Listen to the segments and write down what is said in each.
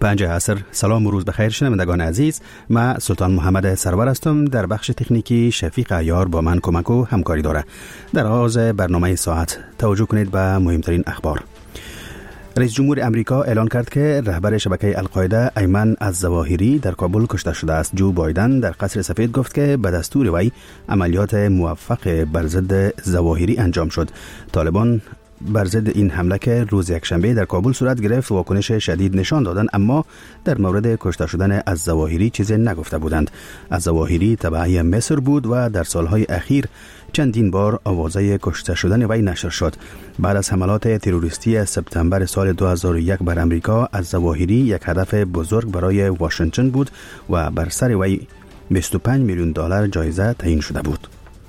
5 عصر. سلام و روز بخیر شنوندگان عزیز. من سلطان محمد سرور هستم. در بخش تکنیکی شفیق عیار با من کمک و همکاری داره. در آغاز برنامه ساعت توجه کنید به مهمترین اخبار. رئیس جمهور امریکا اعلان کرد که رهبر شبکه القاعده ایمن الظواهری در کابل کشته شده است. جو بایدن در قصر سفید گفت که به دستور وی عملیات موفق بر ضد ظواهری انجام شد. طالبان بر ضد این حمله که روز یکشنبه در کابل صورت گرفت واکنش شدید نشان دادند، اما در مورد کشته شدن الظواهری چیزی نگفته بودند. الظواهری تبعی مصر بود و در سالهای اخیر چندین بار آوازه کشته شدن وی نشر شد. بعد از حملات تروریستی سپتامبر سال 2001 بر امریکا، الظواهری یک هدف بزرگ برای واشنگتن بود و بر سر وی 25 میلیون دلار جایزه تعیین شده بود.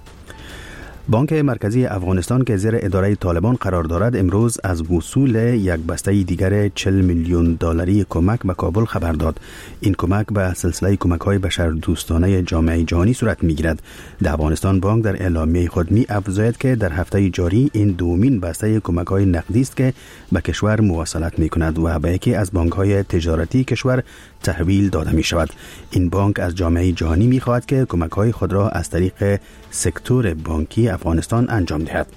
بانک مرکزی افغانستان که زیر اداره طالبان قرار دارد امروز از وصول یک بسته دیگر 40 میلیون دلاری کمک به کابل خبر داد. این کمک به سلسله کمک‌های بشردوستانه جامعه جهانی صورت می‌گیرد. در افغانستان بانک در اعلامیه خود می‌افزاید که در هفته جاری این دومین بسته کمک‌های نقدی است که به کشور مواصلت می‌کند و به یکی از بانک‌های تجارتی کشور تحویل داده می‌شود. این بانک از جامعه جهانی می‌خواهد که کمک‌های خود را از طریق سکتور بانکی افغانستان انجام دهد.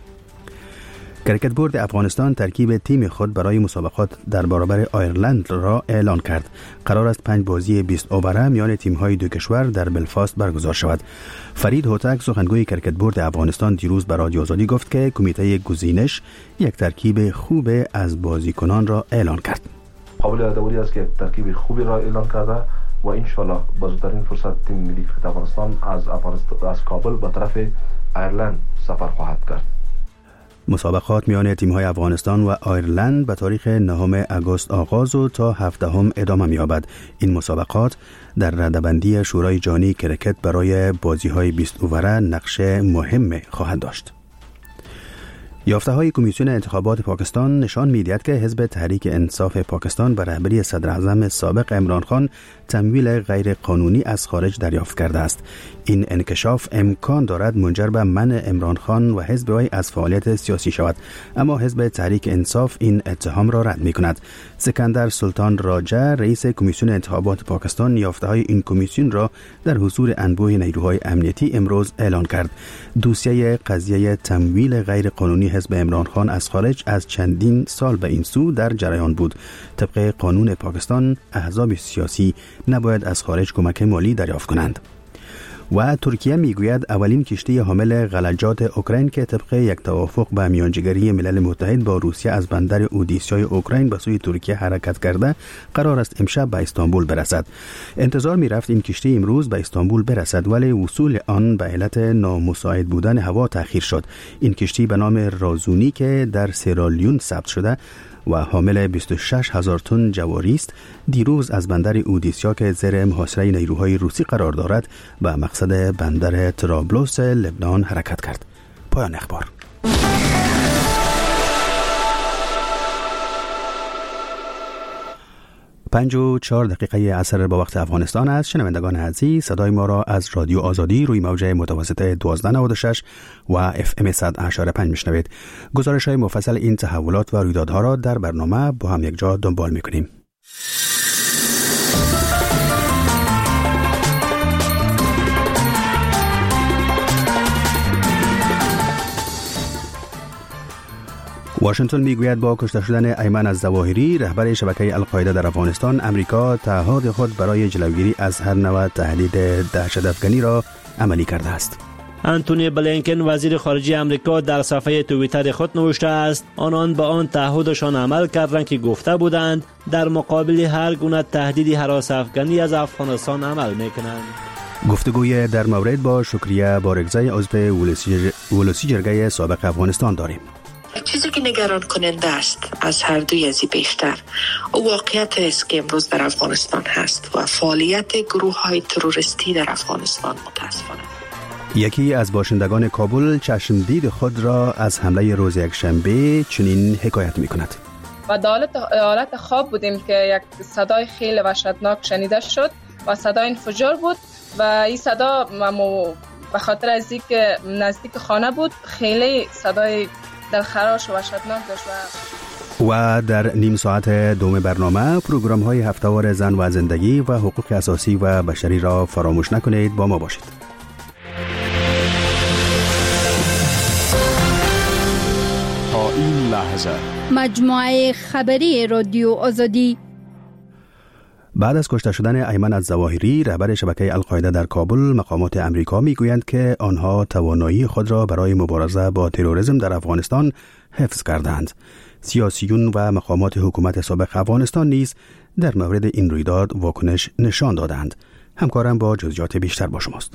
کرکت بورد افغانستان ترکیب تیم خود برای مسابقات در برابر آیرلند را اعلان کرد. قرار است 5 بازی 20 اووره میان تیم‌های دو کشور در بلفاست برگزار شود. فرید هوتک سخنگوی کرکت بورد افغانستان دیروز به رادیو آزادی گفت که کمیته گزینش یک ترکیب خوب از بازیکنان را اعلان کرد. قابل یادآوری است که ترکیب خوبی را اعلان کرده و انشالله با زودترین فرصت تیم ملی کرکت افغانستان از کابل به طرف آیرلند سفر خواهد کرد. مسابقات میان تیم‌های افغانستان و آیرلند به تاریخ 9 آگوست آغاز و تا 17 ادامه می‌یابد. این مسابقات در رده‌بندی شورای جهانی کرکت برای بازی‌های 20 اووره نقش مهم خواهد داشت. یافته‌های کمیسیون انتخابات پاکستان نشان می‌دهد که حزب تحریک انصاف پاکستان به رهبری صدراعظم سابق عمران خان تمویل غیر قانونی از خارج دریافت کرده است. این انکشاف امکان دارد منجر به منع عمران خان و حزب وی از فعالیت سیاسی شود، اما حزب تحریک انصاف این اتهام را رد می‌کند. سکندر سلطان راجع رئیس کمیسیون انتخابات پاکستان یافته‌های این کمیسیون را در حضور انبوه نیروهای امنیتی امروز اعلان کرد. دوسیه قضیه تمویل غیر قانونی حزب عمران خان از خارج از چندین سال به این سو در جریان بود. طبق قانون پاکستان احزاب سیاسی نباید از خارج کمک مالی دریافت کنند. و ترکیه میگوید اولین کشتی حامل غلجات اوکراین که طبق یک توافق به میانجیگری ملل متحد با روسیه از بندر اودیسای اوکراین به سوی ترکیه حرکت کرده قرار است امشب به استانبول برسد. انتظار میرفت این کشتی امروز به استانبول برسد، ولی وصول آن به علت نامساعد بودن هوا تأخیر شد. این کشتی به نام رازونی که در سیرالیون ثبت شده و حامل 26,000 تن جواری است، دیروز از بندر اودیسیا که زیر محاصره نیروهای روسی قرار دارد به مقصد بندر طرابلس لبنان حرکت کرد. پایان اخبار. پنج و 4 دقیقه عصر با وقت افغانستان است. شنوندگان عزیز، صدای ما را از رادیو آزادی روی موج متوسط 1296 و FM 100.5 میشنوید. گزارش های مفصل این تحولات و رویدادها را در برنامه با هم یک جا دنبال میکنیم. واشنگتن میگوید با کشته شدن ایمن الظواهری رهبر شبکه القاعده در افغانستان، امریکا تعهد خود برای جلوگیری از هر نوع تهدید دهشت‌افکنی را عملی کرده است. انتونی بلینکن وزیر خارجه امریکا در صفحه توییتر خود نوشته است آنان به آن تعهدشان عمل کردند که گفته بودند در مقابل هر گونه تهدیدی هراس افغانی از افغانستان عمل میکنند. گفتگوی در مورد با شکریه بارگزای عضو ولسی جرگه سابق افغانستان داریم. چیزی که نگران کننده است از هر دوی ازی بیشتر واقعیت است که امروز در افغانستان هست و فعالیت گروه های تروریستی در افغانستان متاسفانه. یکی از باشندگان کابل چشمدید خود را از حمله روز یکشنبه چنین حکایت می کند. و در حالت خواب بودیم که یک صدای خیلی وحشتناک شنیده شد و صدای انفجار بود و این صدا به خاطر از اینکه نزدیک خانه بود خیلی صدای دلخراش و وحشتناک داشت. و و در نیم ساعت دوم برنامه پروگرام های هفته‌وار زن و زندگی و حقوق اساسی و بشری را فراموش نکنید. با ما باشید. تا این لحظه مجموعه خبری رادیو آزادی. بعد از کشته شدن ایمن الظواهری رهبر شبکه القاعده در کابل، مقامات امریکا میگویند که آنها توانایی خود را برای مبارزه با تروریسم در افغانستان حفظ کردند. سیاسیون و مقامات حکومت سابق افغانستان نیز در مورد این رویداد واکنش نشان دادند. همکارم با جزئیات بیشتر با شماست.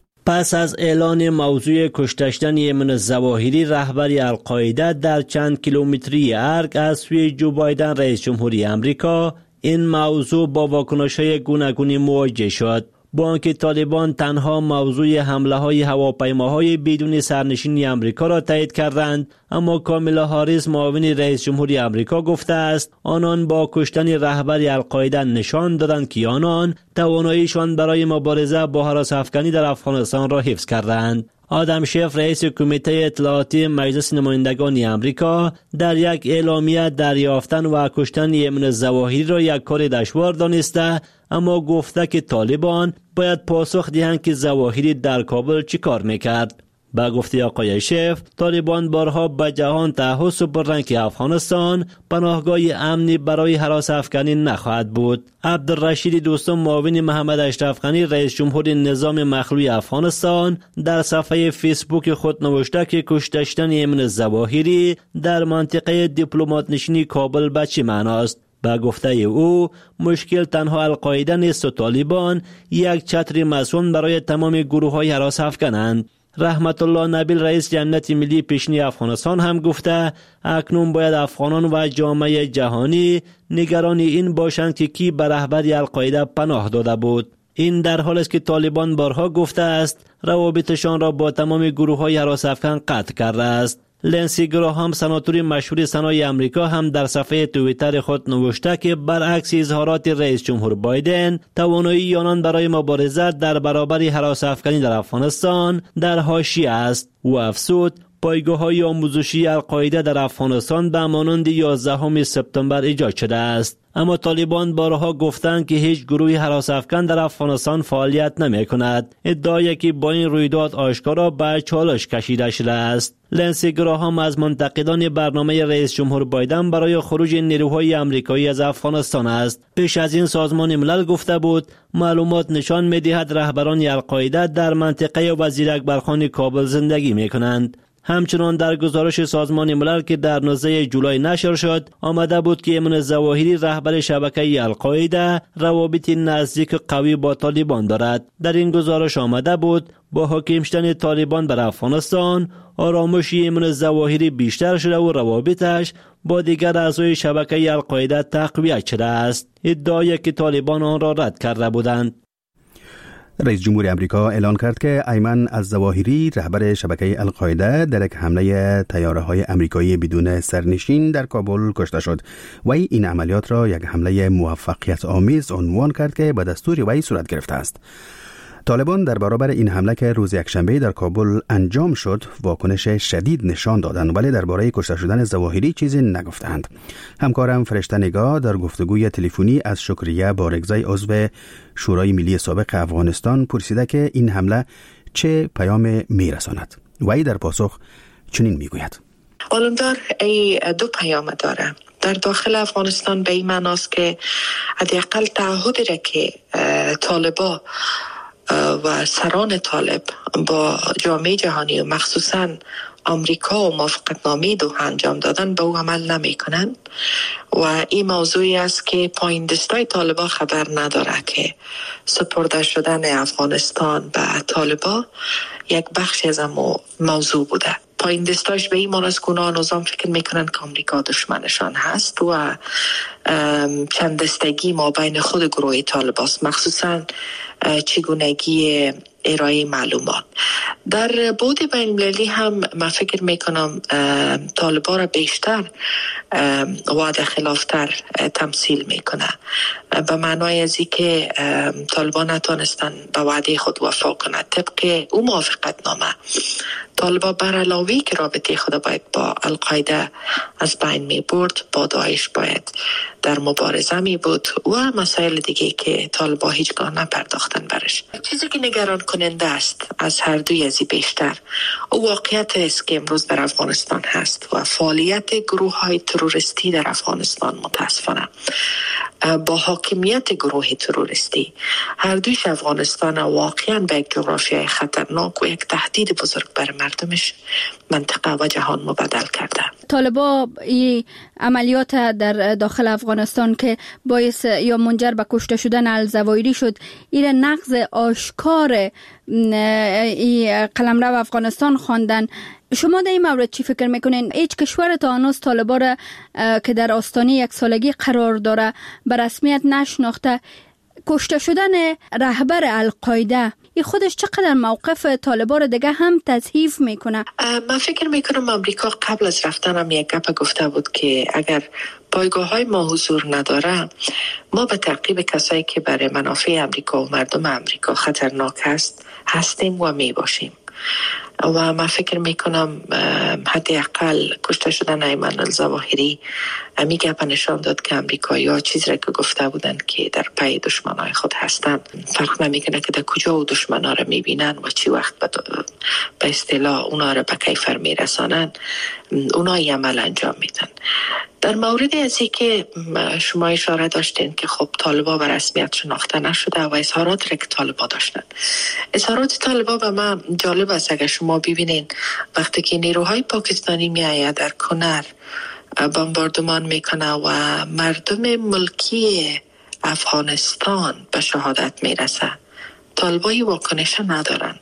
پس از اعلان موضوع کشته شدن ایمن الظواهری رهبر القاعده در چند کیلومتری ارگ از سوی جو بایدن رئیس جمهوری امریکا، این موضوع با واکنش‌های گوناگونی مواجه شد. با آنکه طالبان تنها موضوع حمله‌های هواپیماهای بدون سرنشینی امریکا را تایید کردند، اما کاملا هاریس معاون رئیس جمهوری امریکا گفته است آنان با کشتن رهبر القاعده نشان دادند که آنان تواناییشان برای مبارزه با هراس افکنی در افغانستان را حفظ کردند. آدم شیف رئیس کمیته اطلاعاتی مجلس نمایندگان امریکا در یک اعلامیه دریافتن و کشتن ایمن الظواهری را یک کار دشوار دانسته، اما گفته که طالبان باید پاسخ دهند که ظواهری در کابل چی کار میکرد. با گفته آقای شیف، طالبان بارها به جهان تعهد سپردند که افغانستان پناهگاه امنی برای هراس افکنی نخواهد بود. عبدالرشید دوستم معاون محمد اشرف غنی رئیس جمهور نظام مخلوع افغانستان در صفحه فیسبوک خود نوشته که کشته شدن ایمن الظواهری در منطقه دیپلمات نشینی کابل به چه معناست؟ با گفته او، مشکل تنها القاعده نیست و طالبان یک چتر مسون برای تمام گروه‌های هراس افکنند. رحمت الله نبیل رئیس جمعیت ملی پیشین افغانستان هم گفته اکنون باید افغانان و جامعه جهانی نگران این باشند که کی به رهبر القاعده پناه داده بود. این در حالی است که طالبان بارها گفته است روابطشان را با تمام گروه‌های هراس افکن قطع کرده است. لنسی گراهام سناتور مشهور سنای امریکا هم در صفحه توییتر خود نوشته که برعکس اظهارات رئیس جمهور بایدن، توانایی آنان برای مبارزه در برابر هراس افکنی در افغانستان در حاشیه است. او افزود پایگاه‌های آموزشی القاعده در افغانستان به مانند 11 سپتامبر ایجاد شده است، اما طالبان بارها گفتند که هیچ گروهی هراس افکن در افغانستان فعالیت نمی‌کند. ادعایی که با این رویداد آشکارا به چالش کشیده شده است. لنسی گراهام از منتقدان برنامه رئیس جمهور بایدن برای خروج نیروهای آمریکایی از افغانستان است. پیش از این سازمان ملل گفته بود معلومات نشان می‌دهد رهبران القاعده در منطقه وزیر اکبرخان کابل زندگی می‌کنند. همچنان در گزارش سازمان ملل که در 19 جولای نشر شد آمده بود که ایمن الظواهری رهبر شبکه القاعده روابط نزدیک قوی با طالبان دارد. در این گزارش آمده بود با حاکم شدن طالبان بر افغانستان آرامش ایمن الظواهری بیشتر شده و روابطش با دیگر اعضای شبکه القاعده تقویت شده است. ادعایی که طالبان آن را رد کرده بودند. رئیس جمهور امریکا اعلان کرد که ایمن الظواهری رهبر شبکه القاعده در یک حمله طیاره‌های امریکایی بدون سرنشین در کابل کشته شد. وی این عملیات را یک حمله موفقیت آمیز عنوان کرد که به دستور وی صورت گرفته است. طالبان در برابر این حمله که روز یکشنبه در کابل انجام شد واکنش شدید نشان دادند، ولی درباره کشته شدن ظواهری چیزی نگفتند. همکارم فرشته نگاه در گفتگوی تلفنی از شکریه بارگزای عضو شورای ملی سابق افغانستان پرسیده که این حمله چه پیام میرساند. وی در پاسخ چنین میگوید: علمدار ای دو پیام داره. در داخل افغانستان به این معناست که حداقل تعهدی را که طالبا و سران طالب با جامعه جهانی و مخصوصاً آمریکا و موافقتنامه دوحه انجام دادن به او عمل نمی کنند و این موضوعی است که پایین دستای طالبا خبر نداره که سپرده شدن افغانستان به طالبا یک بخشی از موضوع بوده. پایین دستاش به این معنی است که اونا نظام فکر میکنن که آمریکا دشمنشان هست و چند دستگی ما بین خود گروه طالبان است، مخصوصا چگونگی ارائه معلومات. در بعد بین المللی هم من فکر میکنم طالبان را بیشتر وعده خلافتر تمثیل میکنه، به معنای از که طالبان نتونستن به وعده خود وفا کنند. طبق او موافقت نامه طالبان بر علاوه که رابطه خود باید با القاعده از بین می برد، با داعش باید در مبارزه می بود و مسائل دیگه که طالبان هیچگاه نپرداختن برش. چیزی که نگران کننده است از هر دوی ازی بیشتر او واقعیت است که امروز در افغانستان هست و فعالیت گروه های تروریستی در افغانستان متاسفانه با حاکمیت گروه تروریستی هر دویش افغانستان واقعا به یک جغرافیای خطرناک و یک تهدید بزرگ بر مردمش منطقه و جهان مبدل کرده. طالبان این عملیات در داخل افغانستان که باعث یا منجر به کشته شدن الزوایری شد، این نقض آشکار قلمرو افغانستان خواندن. شما در این مورد چی فکر میکنین؟ هیچ کشور تا هنوز طالبان را که در آستانه یک سالگی قرار داره به رسمیت نشناخته. کشته شدن رهبر القاعده این خودش چقدر موقف طالبان را دیگه هم تضعیف میکنه؟ من فکر میکنم امریکا قبل از رفتن هم یک گپ گفته بود که اگر پایگاه های ما حضور نداره، ما به تعقیب کسایی که برای منافع امریکا و مردم امریکا خطرناک هستیم و می باشیم. و من فکر میکنم حداقل کشته شدن ایمن الظواهری می گپ نشان داد که امریکایی‌ها چیزی را که گفته بودن که در پی دشمنای خود هستن فرق نمیکنه که در کجا و دشمنا را میبینن و چی وقت به اصطلاح اونا را به کیفر میرسانن، اونا این عمل انجام میدن. در مورد ازی که شما اشاره داشتین که خب طالبان به رسمیت شناخته نشده و اظهارات را که طالبان داشتن، اظهارات طالبان به من جالب است. اگر شما ببینین وقتی که نیروهای پاکستانی میآید در کنر بمباردمان میکنه و مردم ملکی افغانستان به شهادت میرسه، طالبان واکنش ندارن.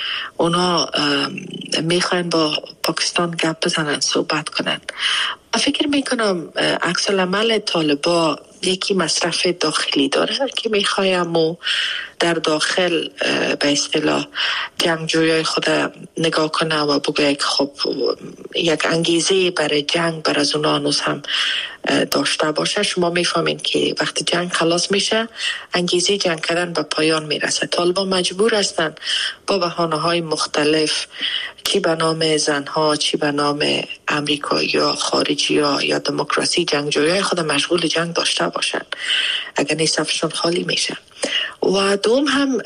اونا میخواین با پاکستان گپ بزنن، صحبت کنن. فکر میکنم عکس العمل طالبان یکی مصرف داخلی داره که میخوایم و در داخل به اصطلاح جنگجویای خود نگاه کنه و بگه که خب یک انگیزه برای جنگ بر از اونا هنوز هم داشته باشه. شما میفهمین که وقتی جنگ خلاص میشه انگیزه جنگ کردن به پایان میرسه. طالبان مجبور هستن با بهانه‌های مختلف، چی به نام زنها، چی به نام امریکایی یا خارجی ها یا دموکراسی، جنگجویای خود مشغول جنگ داشته باشن، اگر نیست صفشون خالی میشه. و دوم هم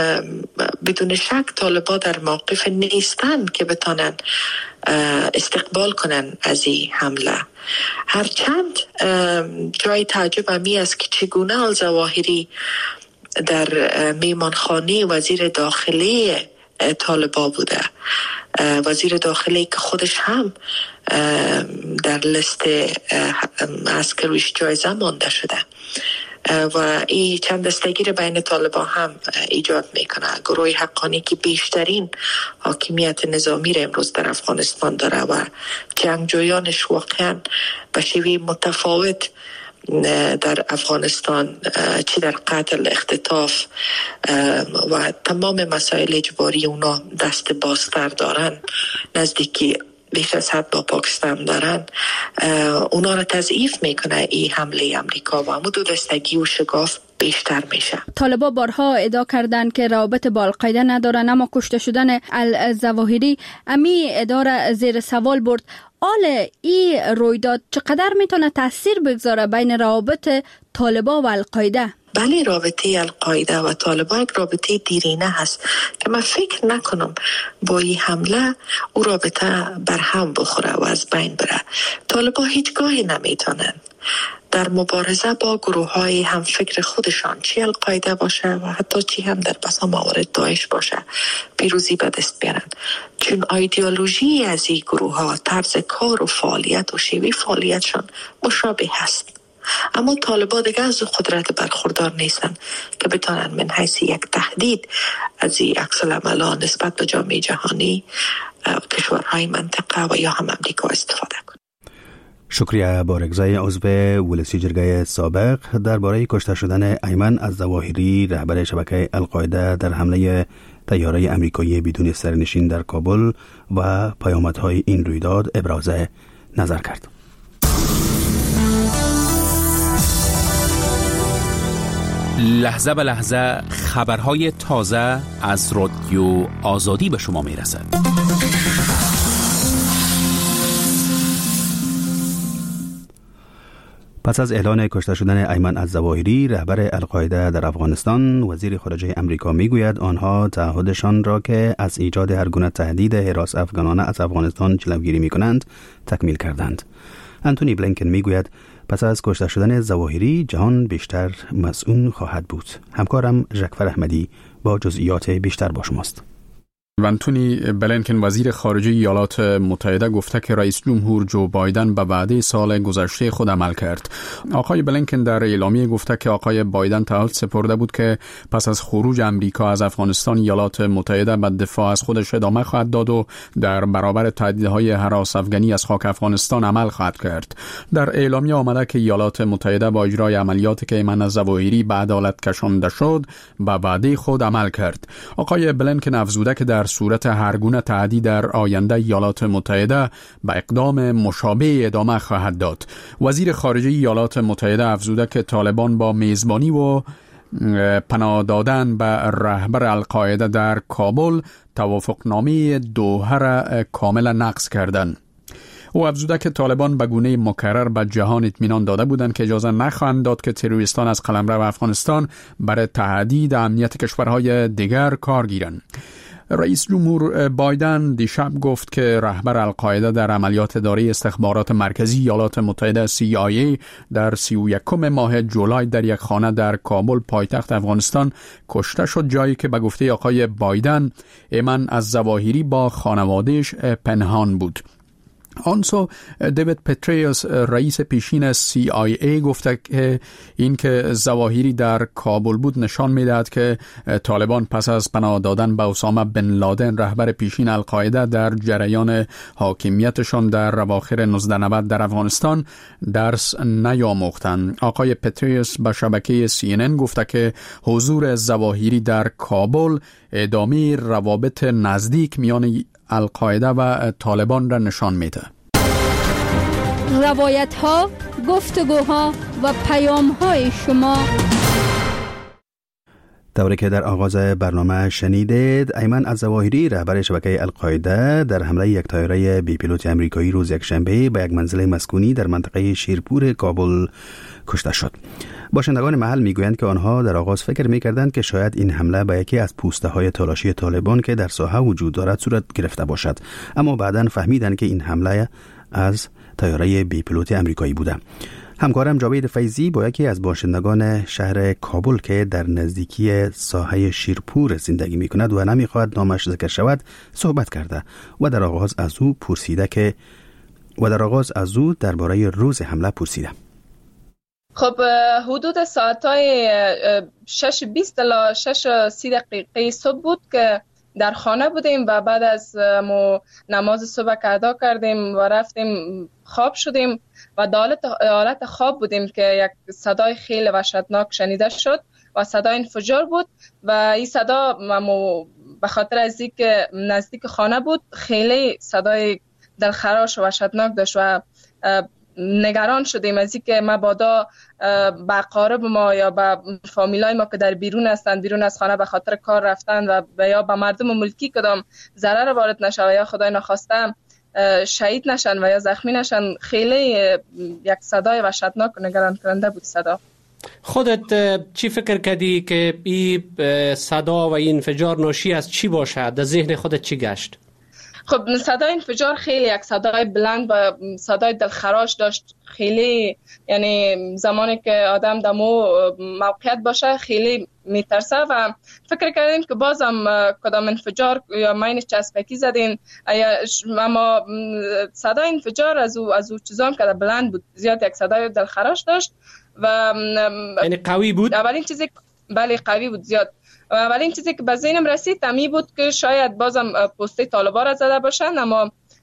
بدون شک طالبان در موقف نیستن که بتانن استقبال کنن از این حمله. هرچند جای تعجب همی است که چگونه الظواهری در میمانخانه وزیر داخلی طالبان بوده، وزیر داخلی که خودش هم در لیست عسکریش جایزه مانده شده و این چند دستگیر بین طالبان هم ایجاد میکنه. گروه حقانی که بیشترین حاکمیت نظامی را امروز در افغانستان داره و جنگجویانش واقعا به شیوه متفاوت در افغانستان چی در قتل، اختطاف و تمام مسائل اجباری اونا دست بازتر دارن، نزدیکی بیش از حد با پاکستان دارن، اونا را تضعیف میکنه این حمله امریکا و همون دو دستگی و شگاف بیشتر میشه. طالبان بارها ادعا کردند که رابط با القاعده ندارن، اما کشته شدن الظواهری امی اداره زیر سوال برد. حال این رویداد چقدر میتونه تاثیر بگذاره بین روابط طالبان و القاعده؟ بله، رابطه القاعده و طالبان یک رابطه دیرینه هست که من فکر نکنم با این حمله او رابطه برهم بخوره و از بین بره. طالبان هیچگاهی نمیتونن در مبارزه با گروه های هم فکر خودشان، چی القاعده باشه و حتی چی هم در بسا موارد داعش باشه، پیروزی به دست بیارن، چون ایدئولوژی از این گروه ها، طرز کار و فعالیت و شیوه فعالیتشان مشابه هست. اما طالبان دیگه از قدرت برخوردار نیستن که بتانن من حیث یک تهدید از این عکس العمل‌ها نسبت به جامعه جهانی، کشورهای منطقه و یا هم امریکا استفاده کنن. شکریه بارگزای عضو ولسی جرگه سابق درباره کشته شدن ایمن الظواهری رهبر شبکه القاعده در حمله طیاره امریکایی بدون سرنشین در کابل و پیامدهای این رویداد ابراز نظر کرد. لحظه به لحظه خبرهای تازه از رادیو آزادی به شما میرسد. پس از اعلان کشته شدن ایمن الظواهری رهبر القاعده در افغانستان، وزیر خارجه امریکا میگوید آنها تعهدشان را که از ایجاد هر گونه تهدید حراس افغانانه از افغانستان جلوگیری میکنند تکمیل کردند. انتونی بلینکن میگوید پس از کشته شدن ظواهری جهان بیشتر مسئول خواهد بود. همکارم ژکفر احمدی با جزئیات بیشتر با شماست. انتونی بلینکن وزیر خارجه ایالات متحده گفته که رئیس جمهور جو بایدن به وعده سال گذشته خود عمل کرد. آقای بلینکن در اعلامیه گفته که آقای بایدن تعهد سپرده بود که پس از خروج امریکا از افغانستان ایالات متحده به دفاع از خودش ادامه خواهد داد و در برابر تهدیدهای هراس افغانی از خاک افغانستان عمل خواهد کرد. در اعلامیه آمده که ایالات متحده با اجرای عملیاتی که ایمن الظواهری به عدالت کشانده شد به وعده خود عمل کرد. آقای بلینکن افزوده که در صورت هر گونه تهدید در آینده ایالات متحده به اقدام مشابه ادامه خواهد داد. وزیر خارجه ایالات متحده افزوده که طالبان با میزبانی و پناه دادن به رهبر القاعده در کابل توافقنامه دوحه را کاملا نقض کردند. او افزوده که طالبان به گونه مکرر به جهان اطمینان داده بودند که اجازه نخواهند داد که تروریستان از قلمرو افغانستان برای تهدید امنیت کشورهای دیگر کار گیرند. رئیس جمهور بایدن دیشب گفت که رهبر القاعده در عملیات اداره استخبارات مرکزی ایالات متحده CIA در 31 ماه جولای در یک خانه در کابل پایتخت افغانستان کشته شد، جایی که به گفته آقای بایدن ایمن الظواهری با خانوادهش پنهان بود. آنسو دیوید پتریوس رئیس پیشین CIA گفته که این که ظواهری در کابل بود نشان می‌دهد که طالبان پس از پناه دادن به اسامه بن لادن رهبر پیشین القاعده در جریان حاکمیتشان در اواخر 1990 در افغانستان درس نیاموختند. آقای پتریوس به شبکه CNN گفته که حضور ظواهری در کابل ادامه روابط نزدیک میان القاعده و طالبان را نشان میده. روایت ها، گفتگوها و پیام های شما. طوری که در آغاز برنامه شنیدید، ایمن الظواهری رهبر شبکه القاعده در حمله یک طیاره بی پیلوت امریکایی روز یکشنبه به یک منزل مسکونی در منطقه شیرپور کابل کشته شد. باشندگان محل میگویند که آنها در آغاز فکر میکردند که شاید این حمله به یکی از پوسته های تالاشی طالبان که در ساحه وجود دارد صورت گرفته باشد، اما بعداً فهمیدند که این حمله از طیاره بی پیلوت امریکایی بوده. همکارم جاوید فیضی با یکی از باشندگان شهر کابل که در نزدیکی ساحه شیرپور زندگی میکند و نمیخواهد نامش ذکر شود صحبت کرده و در آغاز از او درباره روز حمله پرسیده. خب حدود ساعتهای 6:20 تا 6:30 صبح بود که در خانه بودیم و بعد از نماز صبح که ادا کردیم و رفتیم خواب شدیم و در حالت خواب بودیم که یک صدای خیلی وحشتناک شنیده شد و صدای انفجار بود و این صدا به خاطر از اینکه نزدیک خانه بود خیلی صدای دلخراش و وحشتناک داشت و نگران شدیم از اینکه مبادا به اقارب ما یا به فامیلای ما که در بیرون از خانه به خاطر کار رفتن و یا به مردم ملکی کدام ضرر وارد نشه و یا خدای نخواسته شهید نشن و یا زخمی نشن. خیلی یک صدای وحشتناک و نگران کننده بود صدا. خودت چی فکر کردی که این صدا و این انفجار ناشی از چی باشه؟ در ذهن خودت چی گشت؟ خب صدای انفجار خیلی یک صدای بلند و صدای دلخراش داشت. خیلی یعنی زمانی که آدم در موقعیت باشه خیلی میترسه و فکر کردیم که بازم کدام انفجار یا ماینش چسبکی زدین، اما صدای انفجار از او چیزام که بلند بود، زیاد یک صدای دلخراش داشت و یعنی قوی بود. اولین چیزی بله قوی بود زیاد. اولین چیزی که به ذهنم رسید تمی بود که شاید بازم پسته طالبان را زده باشن، اما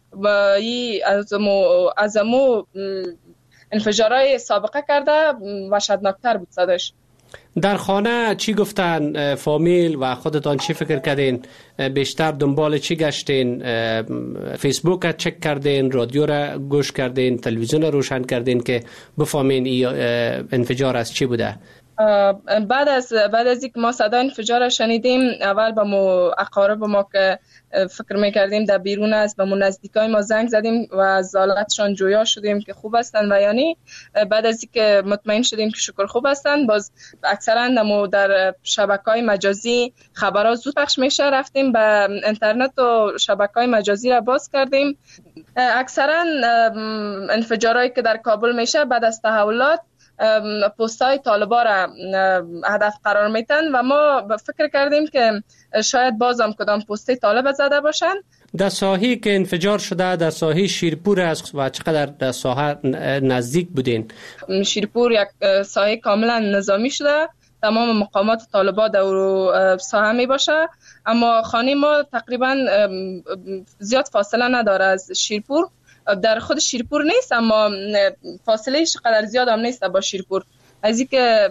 از امو انفجارهای سابقه کرده وحشتناکتر بود صداش. در خانه چی گفتن فامیل و خودتان چی فکر کردین؟ بیشتر دنبال چی گشتین؟ فیسبوک را چک کردین، رادیو را گوش کردین، تلویزیون را روشن کردین که بفهمین این انفجار از چی بوده؟ بعد از اینکه ما صدای انفجار را شنیدیم، اول به اقارب ما که فکر میکردیم در بیرون است، به نزدیکای ما زنگ زدیم و از حالتشان جویا شدیم که خوب هستن و یعنی بعد از اینکه مطمئن شدیم که شکر خوب هستن، باز اکثرا در شبکه‌های مجازی خبرها زود پخش میشه، رفتیم به اینترنت و شبکه‌های مجازی را باز کردیم. اکثرا انفجارهایی که در کابل میشه بعد از تحولات پستای طالبا را هدف قرار میتن و ما فکر کردیم که شاید بازم کدام پستی طالب زده باشن. در ساحی که انفجار شده در ساحی شیرپور است و چقدر در ساحه نزدیک بودین؟ شیرپور یک ساحه کاملا نظامی شده، تمام مقامات طالبا در ساحه می باشه، اما خانه ما تقریبا زیاد فاصله نداره از شیرپور. در خود شیرپور نیست اما فاصله قدر زیاد هم نیست با شیرپور. از اینکه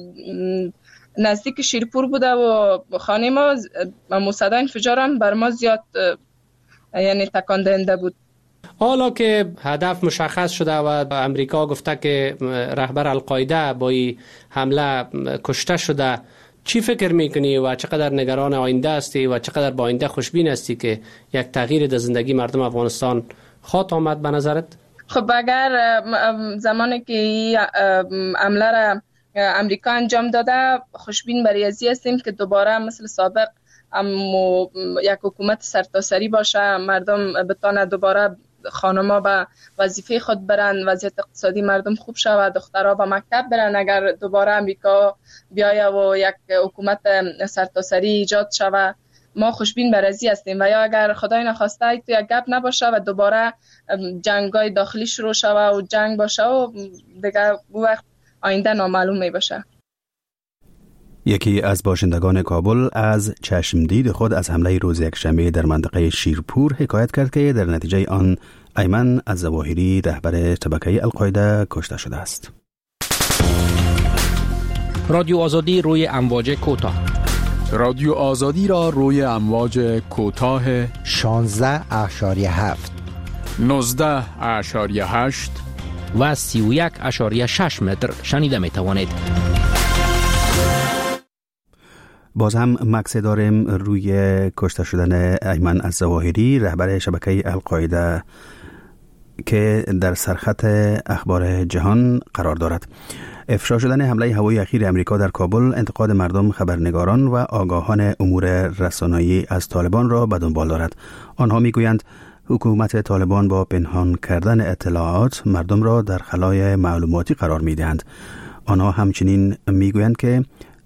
نزدیک شیرپور بوده و خانه ما صدای انفجار هم بر ما زیاد یعنی تکان دهنده بود. حالا که هدف مشخص شده و امریکا گفته که رهبر القاعده با این حمله کشته شده، چی فکر میکنی و چقدر نگران آینده هستی و چقدر با آینده خوشبین هستی که یک تغییر در زندگی مردم افغانستان خواهد آمد به نظرت؟ خب اگر زمانی که حمله را امریکا انجام داده خوشبین بر ریاضی هستیم که دوباره مثل سابق یک حکومت سرتاسری باشه، مردم بتانه دوباره خانما به وظیفه خود برن، وضعیت اقتصادی مردم خوب شود، دخترها به مکتب برن. اگر دوباره امریکا بیاید و یک حکومت سرتاسری ایجاد شود ما خوشبین بر ریاضی هستیم، و یا اگر خدای نخواسته تو یک گپ نباشه و دوباره جنگای داخلی شروع شود و جنگ باشه و دیگه وقت آینده نامعلوم می باشه. یکی از باشندگان کابل از چشمدید خود از حمله روز یکشنبه در منطقه شیرپور حکایت کرد که در نتیجه آن ایمن الظواهری رهبر شبکه القاعده کشته شده است. رادیو آزادی روی امواج کوتاه. رادیو آزادی را روی امواج کوتاه 16.7 19.8 و 31.6 متر شنیده می توانید. باز هم مکس داریم روی کشته شدن ایمن الظواهری رهبر شبکه القاعده که در سرخط اخبار جهان قرار دارد. افشا شدن حمله هوایی اخیر امریکا در کابل انتقاد مردم، خبرنگاران و آگاهان امور رسانه‌ای از طالبان را به دنبال دارد. آنها میگویند حکومت طالبان با پنهان کردن اطلاعات مردم را در خلای معلوماتی قرار می‌دهند. آنها همچنین میگویند که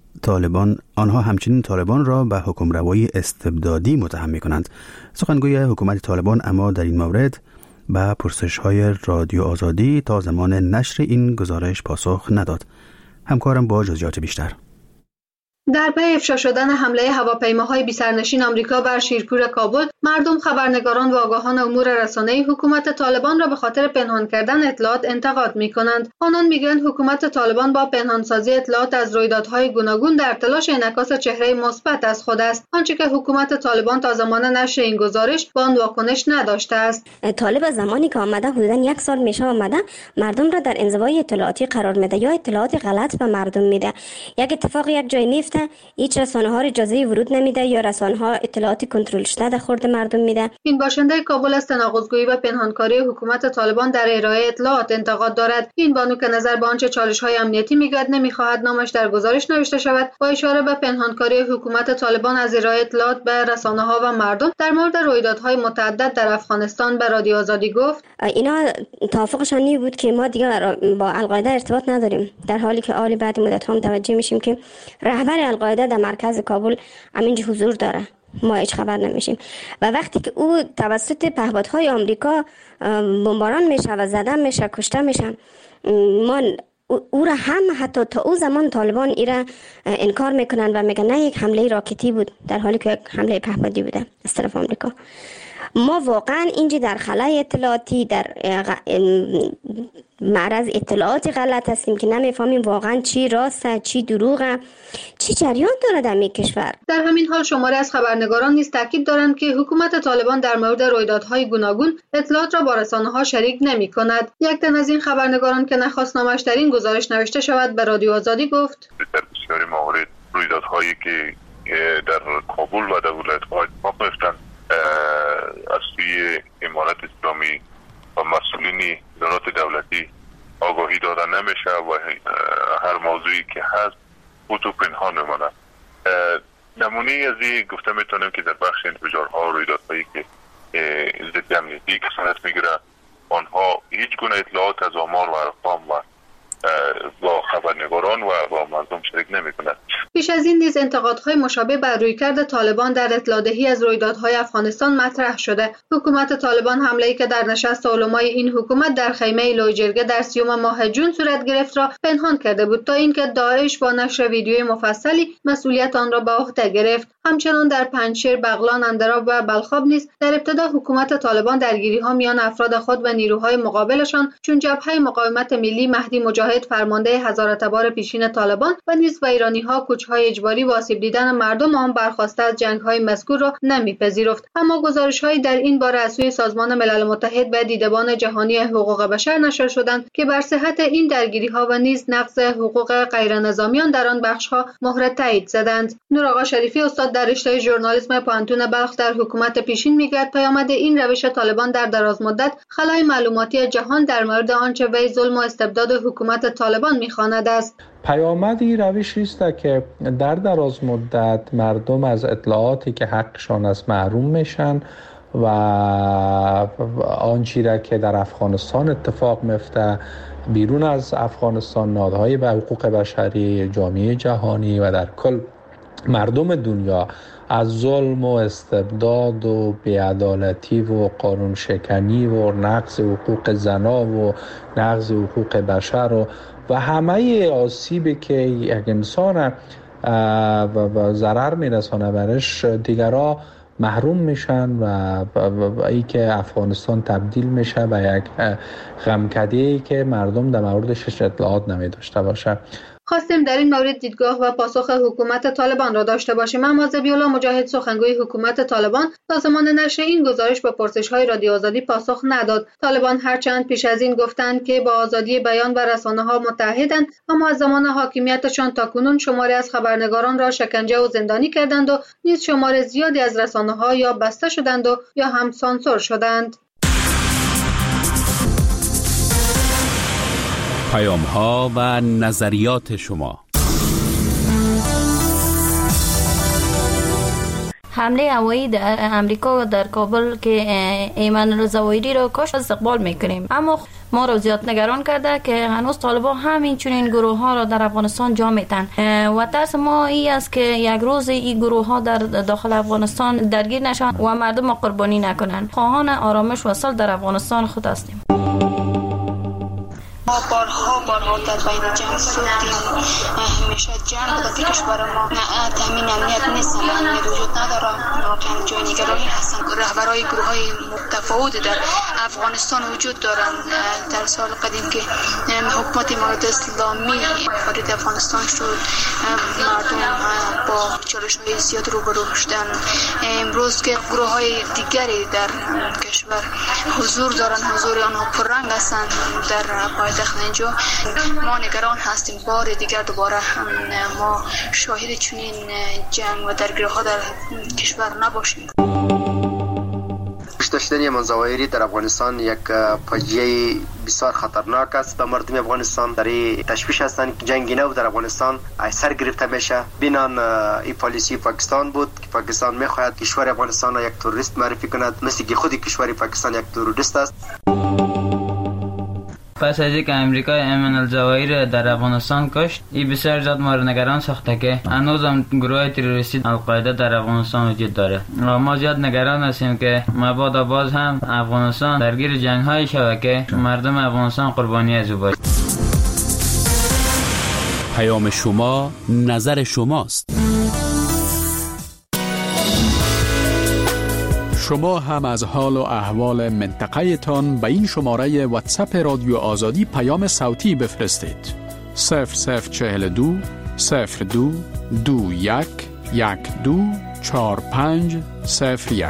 طالبان را به حکمروایی استبدادی متهم می‌کنند. سخنگوی حکومت طالبان اما در این مورد به پرسش‌های رادیو آزادی تا زمان نشر این گزارش پاسخ نداد. همکارم با جزئیات بیشتر. در پی افشا شدن حمله هواپیماهای بی‌سرنشین آمریکا بر شیرپور کابل، مردم، خبرنگاران و آگاهان امور رسانه‌ای حکومت طالبان را به خاطر پنهان کردن اطلاعات انتقاد می‌کنند. آنان می‌گویند حکومت طالبان با پنهانسازی اطلاعات از رویدادهای گوناگون در تلاش انعکاس چهره مثبت از خود است، آنچه که حکومت طالبان تا زمان نشر این گزارش با آن واکنش نداشته است. طالب زمانی که آمده حدوداً 1 سال میشه آمده مردم را در انزوای اطلاعاتی قرار میده یا اطلاعات غلط به مردم میده. یک اتفاق یک جای میفته، هیچ رسانه‌ها اجازه ورود نمیده یا رسانه‌ها اطلاعاتی کنترل شده در خورد مردم میده. این باشنده کابل از تناقض‌گویی و پنهانکاری حکومت طالبان در ارائه اطلاعات انتقاد دارد. این بانو که نظر به آنچه چالش‌های امنیتی میگوید نمیخواهد نامش در گزارش نوشته شود، با اشاره به پنهانکاری حکومت طالبان از ارائه اطلاعات به رسانه‌ها و مردم در مورد رویدادهای متعدد در افغانستان به رادیو آزادی گفت اینا توافقشان این بود که ما دیگه با القاعده ارتباط نداریم، در حالی که آلی بعد مدت هم توجه میشیم که رهبر القاعده در مرکز کابل همینجا حضور داره، ما هیچ خبر نمیشیم. و وقتی که او توسط پهپادهای آمریکا بمباران میشه و زدن میشه، کشته میشه، ما او را هم حتی تا او زمان طالبان ایرا انکار میکنن و میگن نه یک حمله راکتی بود، در حالی که یک حمله پهپادی بوده از طرف آمریکا. ما واقعا اینجا در خلای اطلاعاتی در معرض اطلاعات غلط هستیم که نمیفهمیم واقعا چی راسته چی دروغه، چی جریان داره در این کشور. در همین حال شماری از خبرنگاران نیز تاکید دارند که حکومت طالبان در مورد رویدادهای گوناگون اطلاعات را با رسانه‌ها شریک نمی‌کند. یک تن از این خبرنگاران که نخواست نامش در این گزارش نوشته شود به رادیو آزادی گفت: در بسیاری موارد رویدادهایی که در کابل و در ولایت‌های اتفاق می‌افتند از سوی امارت اسلامی و مسئولین ادارات دولتی آگاهی داده نمیشه و هر موضوعی که هست خود و پنهان میماند. نمونه از این گفته میتونم که در بخش انفجارها و رویدادهایی که ضد امنیتی که صورت میگیره آنها هیچ گونه اطلاعات از آمار و ارقام و با خبرنگاران و با مردم شریک نمی‌کنند. پیش از این نیز انتقادهای مشابه بر رویکرد طالبان در اطلاع‌دهی از رویدادهای افغانستان مطرح شده. حکومت طالبان حمله‌ای که در نشست علمای این حکومت در خیمه لویجرگه در 30 ماه جون صورت گرفت را پنهان کرده بود تا اینکه داعش با نشر ویدیوی مفصلی مسئولیت آن را به عهده گرفت. همچنان در پنجشیر، بغلان، اندراب و بلخاب نیز در ابتدا حکومت طالبان درگیری‌ها میان افراد خود و نیروهای مقابلشان چون جبهه مقاومت ملی مهدی مجاهد فرمانده هزاره تبار پیشین طالبان و نیز ایرانی‌ها کوچ‌های اجباری و آسیب دیدن مردم آن برخواسته از جنگ‌های مذکور را نمی‌پذیرفت. اما گزارش‌هایی در این باره از سوی سازمان ملل متحد و دیدبان جهانی حقوق بشر نشر شدند که بر صحت این درگیری‌ها و نیز نقض حقوق غیرنظامیان در آن بخش‌ها مهر تایید زدند. نورآقا شریفی استاد در رشته ژورنالیسم پانتون بلخ در حکومت پیشین میگوید پیامد این روش طالبان در دراز مدت خلای معلوماتی جهان در مورد آنچه وی ظلم و استبداد حکومت طالبان می‌خواند است. پیامد این روشی است که در دراز مدت مردم از اطلاعاتی که حقشان است محروم میشن و آنچه را که در افغانستان اتفاق میفته بیرون از افغانستان، نهادهای به حقوق بشری، جامعه جهانی و در کل مردم دنیا از ظلم و استبداد و بی‌عدالتی و قانون شکنی و نقض حقوق زنا و نقض حقوق بشر و همه آسیبی که یک انسان ضرر میرسانه برش دیگرها محروم میشن و ای که افغانستان تبدیل میشه به یک غمکده‌ای که مردم در موردش اطلاعات نمی داشته باشه. خواستیم در این مورد دیدگاه و پاسخ حکومت طالبان را داشته باشیم، اما ذبیح‌الله مجاهد سخنگوی حکومت طالبان تا زمان نشر این گزارش به پرسش‌های رادیو آزادی پاسخ نداد. طالبان هرچند پیش از این گفتند که با آزادی بیان و رسانه‌ها متحدند، اما از زمان حاکمیتشان تاکنون شماری از خبرنگاران را شکنجه و زندانی کردند و نیز شمار زیادی از رسانه‌ها یا بسته شدند و یا هم سانسور شدند. پیام‌ها و نظریات شما. حمله هوایی امریکا در کابل که ایمن الظواهری را کشت استقبال میکنیم، اما ما را زیاد نگران کرده که هنوز طالبان همین چنین گروه ها را در افغانستان جا میتن و ترس ما این است که یک روز این گروه ها در داخل افغانستان درگیر نشن و مردم ما قربانی نکنن. خواهان آرامش و صلح در افغانستان خود هستیم. ما بارها در بین جنگ سودیم، همیشه جنگ در کشور ما تامین امنیت نیست، امنیت وجود نداره، واقعا جای نگرانی هستن. رهبرای گروه های متفاوت در افغانستان وجود دارند. در سال قدیم که حکومت امارت اسلامی وارد افغانستان شد، مردم با چالش های زیاد روبرو شدند. امروز که گروه های دیگری در کشور حضور دارند، حضور آنها پررنگ هستند در اینجا ما نگران هستیم بار دیگر دوباره ما شاهد چنین جنگ و درگیری‌ها در کشور نباشیم. کشته شدن ایمن الظواهری در افغانستان یک فاجعه بسیار خطرناک است به مردم افغانستان. در تشویش هستند که جنگ نو در افغانستان سر گرفته میشه. بینان این پالیسی پاکستان بود که پاکستان میخواهد کشور افغانستان را یک تروریست معرفی کند، مثل که خود کشور پاکستان یک تروریست است. پس از اینکه امریکا ایمن الظواهری در افغانستان کشت، این بسیار زیاد ما را نگران ساخته که هنوز هم گروه تروریستی القاعده در افغانستان وجود داره و ما زیاد نگران هستیم که مبادا باز هم افغانستان درگیر جنگ های شود که مردم افغانستان قربانی از او باشند. پیام شما نظر شماست. شما هم از حال و احوال منطقه تان به این شماره واتساپ رادیو آزادی پیام صوتی بفرستید. 0042 02 21 12 45 01.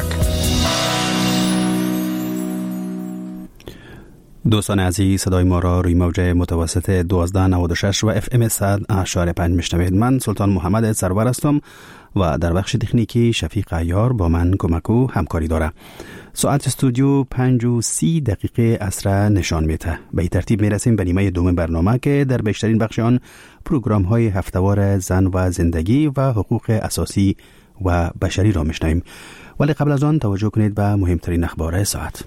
دوستان عزیز، صدای ما را روی موج متوسط 1296 و FM 100.5 میشنوید. من سلطان محمد سرور هستم و در بخش تکنیکی شفیق عیار با من کمک و همکاری داره. ساعت استودیو 5:30 عصر نشان میده. به این ترتیب میرسیم به نیمه دوم برنامه که در بیشترین بخش آن پروگرام های هفته‌وار زن و زندگی و حقوق اساسی و بشری را میشنویم. ولی قبل از آن توجه کنید به مهمترین اخبار ساعت.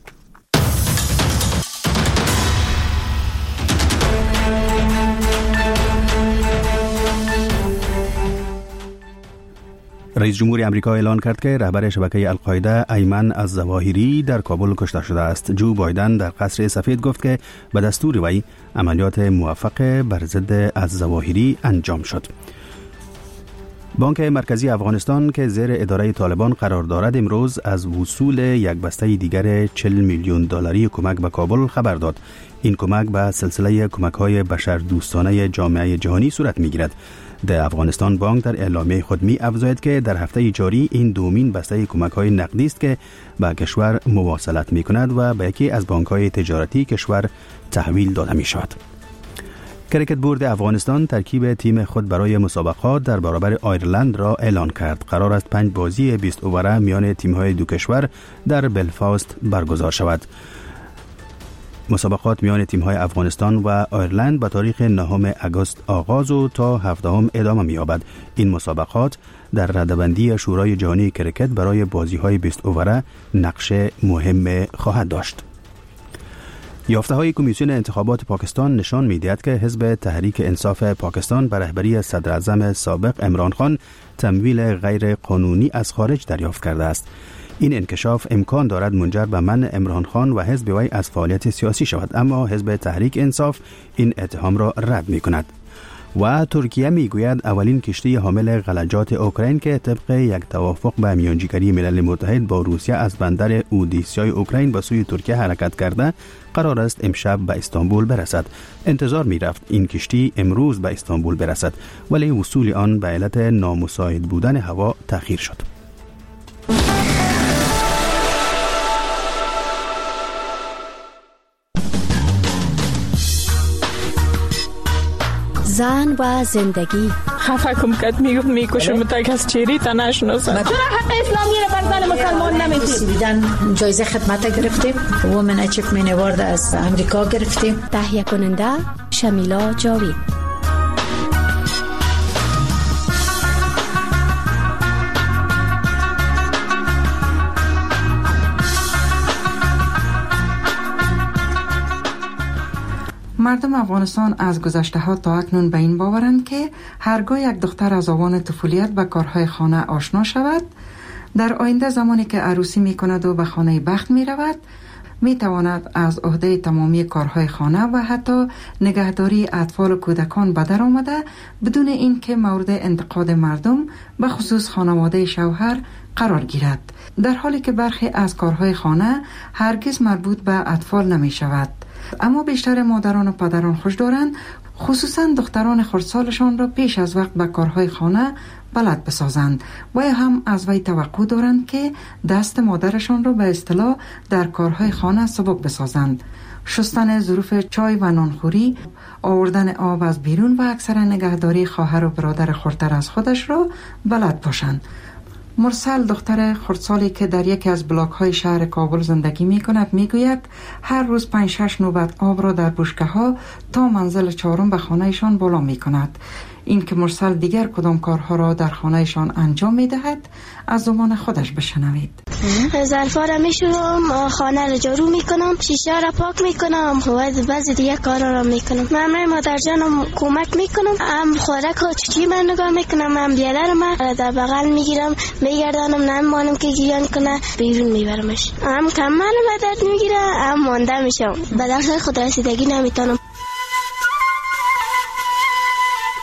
رئیس جمهور امریکا اعلان کرد که رهبر شبکه القاعده ایمن الظواهری در کابل کشته شده است. جو بایدن در قصر سفید گفت که به دستور وی عملیات موفق بر ضد الظواهری انجام شد. بانک مرکزی افغانستان که زیر اداره طالبان قرار دارد امروز از وصول یک بسته دیگر 40 میلیون دلاری کمک به کابل خبر داد. این کمک به سلسله کمک‌های بشردوستانه جامعه جهانی صورت می‌گیرد. در افغانستان بانک در اعلامیه خود می افزاید که در هفته جاری این دومین بسته کمک‌های نقدی است که به کشور مواصلت می‌کند و به یکی از بانک‌های تجارتی کشور تحویل داده می‌شود. کریکت بورد افغانستان ترکیب تیم خود برای مسابقات در برابر آیرلند را اعلان کرد. قرار است 5 بازی 20 اووره میان تیم‌های دو کشور در بلفاست برگزار شود. مسابقات میان تیم‌های افغانستان و آیرلند به تاریخ 9 آگوست آغاز و تا 17 ادامه می‌یابد. این مسابقات در رده‌بندی شورای جهانی کریکت برای بازی‌های 20 اووره نقش مهم خواهد داشت. یافته‌های کمیسیون انتخابات پاکستان نشان می‌دهد که حزب تحریک انصاف پاکستان به رهبری صدراعظم سابق عمران خان تمویل غیر قانونی از خارج دریافت کرده است. این انکشاف امکان دارد منجر به منع عمران خان و حزب وی از فعالیت سیاسی شود، اما حزب تحریک انصاف این اتهام را رد می‌کند. و ترکیه میگوید اولین کشتی حامل غلجات اوکراین که طبق یک توافق به میانجیگری ملل متحد با روسیه از بندر اودیسای اوکراین به سوی ترکیه حرکت کرده قرار است امشب به استانبول برسد. انتظار میرفت این کشتی امروز به استانبول برسد، ولی وصول آن به علت نامساعد بودن هوا تأخیر شد. زن و زندگی. خفه کم کت میکشم تا کس چیری تا نشناسم. چرا حق اسلامی را بر زن مسلمان نمیدید؟ جایزه خدمت گرفتیم. وومن اچیومنت اوارد از امریکا گرفتیم. تهیه کننده شمیلا جاوید. مردم افغانستان از گذشته ها تا اکنون به این باورند که هرگاه یک دختر از آوان طفولیت به کارهای خانه آشنا شود، در آینده زمانی که عروسی می کند و به خانه بخت می رود، می تواند از عهده تمامی کارهای خانه و حتی نگهداری اطفال و کودکان به در آمده بدون این که مورد انتقاد مردم به خصوص خانواده شوهر قرار گیرد، در حالی که برخی از کارهای خانه هرگز مربوط به اطفال نمی شود. اما بیشتر مادران و پدران خوش دارند خصوصا دختران خردسالشان را پیش از وقت به کارهای خانه بلد بسازند و هم از وی توقع دارند که دست مادرشان را به اصطلاح در کارهای خانه سبک بسازند. شستن ظروف چای و نانخوری، آوردن آب از بیرون و اکثر نگهداری خواهر و برادر خردتر از خودش را بلد باشند. مرسل دختر خردسالی که در یکی از بلاک‌های شهر کابل زندگی می‌کند می‌گوید هر روز 5-6 نوبت آب را در بشکه‌ها تا منزل 4 به خانه‌شان بالا می‌کند. این که مرسل دیگر کدام کارها را در خانه‌شان انجام می‌دهد از زبان خودش بشنوید. ظرفا را می‌شورم، خانه را جارو می‌کنم، شیشه را پاک می‌کنم و بعضی دیگه کارا را می‌کنم. من مادر جانم کمک می‌کنم، هم خوراک و چی من نگاه می‌کنم، هم بیادر من در بغل می‌گیرم، می‌گردانم، نمی‌مانم که گیران کنه، بیرون می‌برمش. هم کم من درد می‌گیره، هم مانده میشم. به دست خود رسیدگی نمی‌تونم.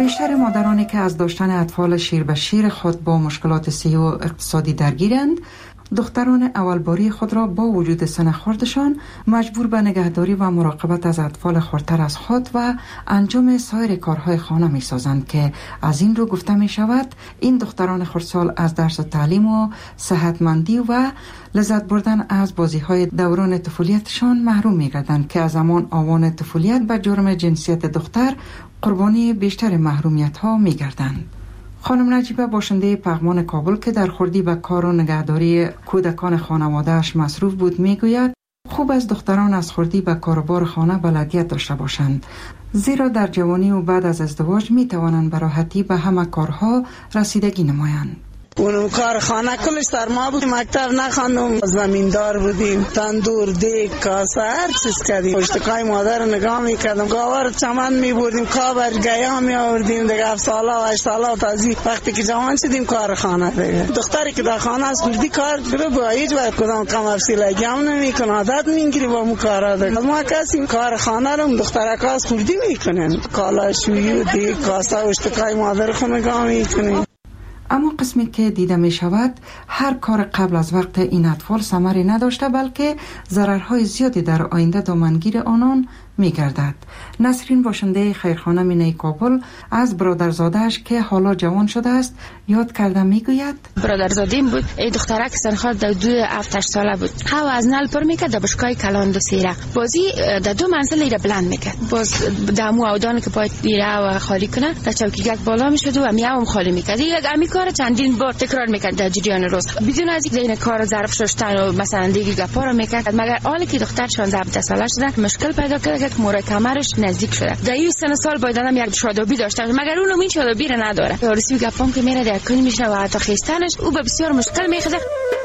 بیشتر مادرانی که از داشتن اطفال شیر به شیر خود با مشکلات صحی و اقتصادی درگیرند، دختران اولباری خود را با وجود سن خردشان مجبور به نگهداری و مراقبت از اطفال خردتر از خود و انجام سایر کارهای خانه می سازند که از این رو گفته می شود این دختران خردسال از درس و تعلیم و صحتمندی و لذت بردن از بازی های دوران طفولیتشان محروم می گردند که از زمان آوان طفولیت به جرم جنسیت دختر قربانی بیشتر محرومیت ها می گردند. خانم نجیبه باشنده پغمان کابل که در خردی به کار و نگهداری کودکان خانواده‌اش مصروف بود میگوید خوب از دختران از خردی به کاروبار خانه بلدیت داشته باشند، زیرا در جوانی و بعد از ازدواج می توانند به راحتی به همه کارها رسیدگی نمایند. اونم کار خانه کلش سرما بود، مکتب نخواندم، زمیندار بودیم، تندور، دیگ، کاسه هر چیز کردیم. پشتکای مادر نگاه میکردم، گاور چمن میبردیم، کابر گیا میآوردیم دیگه. 7 ساله و 8 ساله و تازی وقتی که جوان شدیم کار خانه دیگه. دختری که در خانه از کردی کار کرده با هیچ وقت کدام کم افسیلگی هم نمیکنه، عادت میگیری با مو کارا دیگه. ما کسی کار خانه رو دخترک از کردی میکنن، کالا شویی و دیگ، کاسه و پشتکای مادر خود نگاه میکنیم. اما قسمی که دیده می شود هر کار قبل از وقت این اطفال ثمری نداشته بلکه ضررهای زیادی در آینده دامنگیر آنان می گردد. نسرین باشنده خیرخانه مینه کابل از برادرزادهش که حالا جوان شده است یاد کرده می گوید برادرزادیم بود، ای دخترک سنخال در 7-8 ساله بود. هوا از نل پر میکرد در بشکای کلان دو سیره بازی در 2 منزل ایره بلند میکرد، باز دمو اودان که پای ایره و خالی کنه در چوکیگک بالا میشد و میاوم خالی میکرد. یک امی کار چندین بار تکرار میکرد در جریان روز بدون از اینکه این کار ظرف شستن و مثلا دیگه گپا رو میکرد. مگر حالی که دختر 16 ساله شده مشکل پیدا کرد که مورد کمرش نزدیک شده. در این سن سال باید آدم یک شادابی داشته مگر اونم این شادابی رو نداره. یارسی گپام که میره در کنی میشه و حتی خیستنش او به بسیار مشکل میخوره.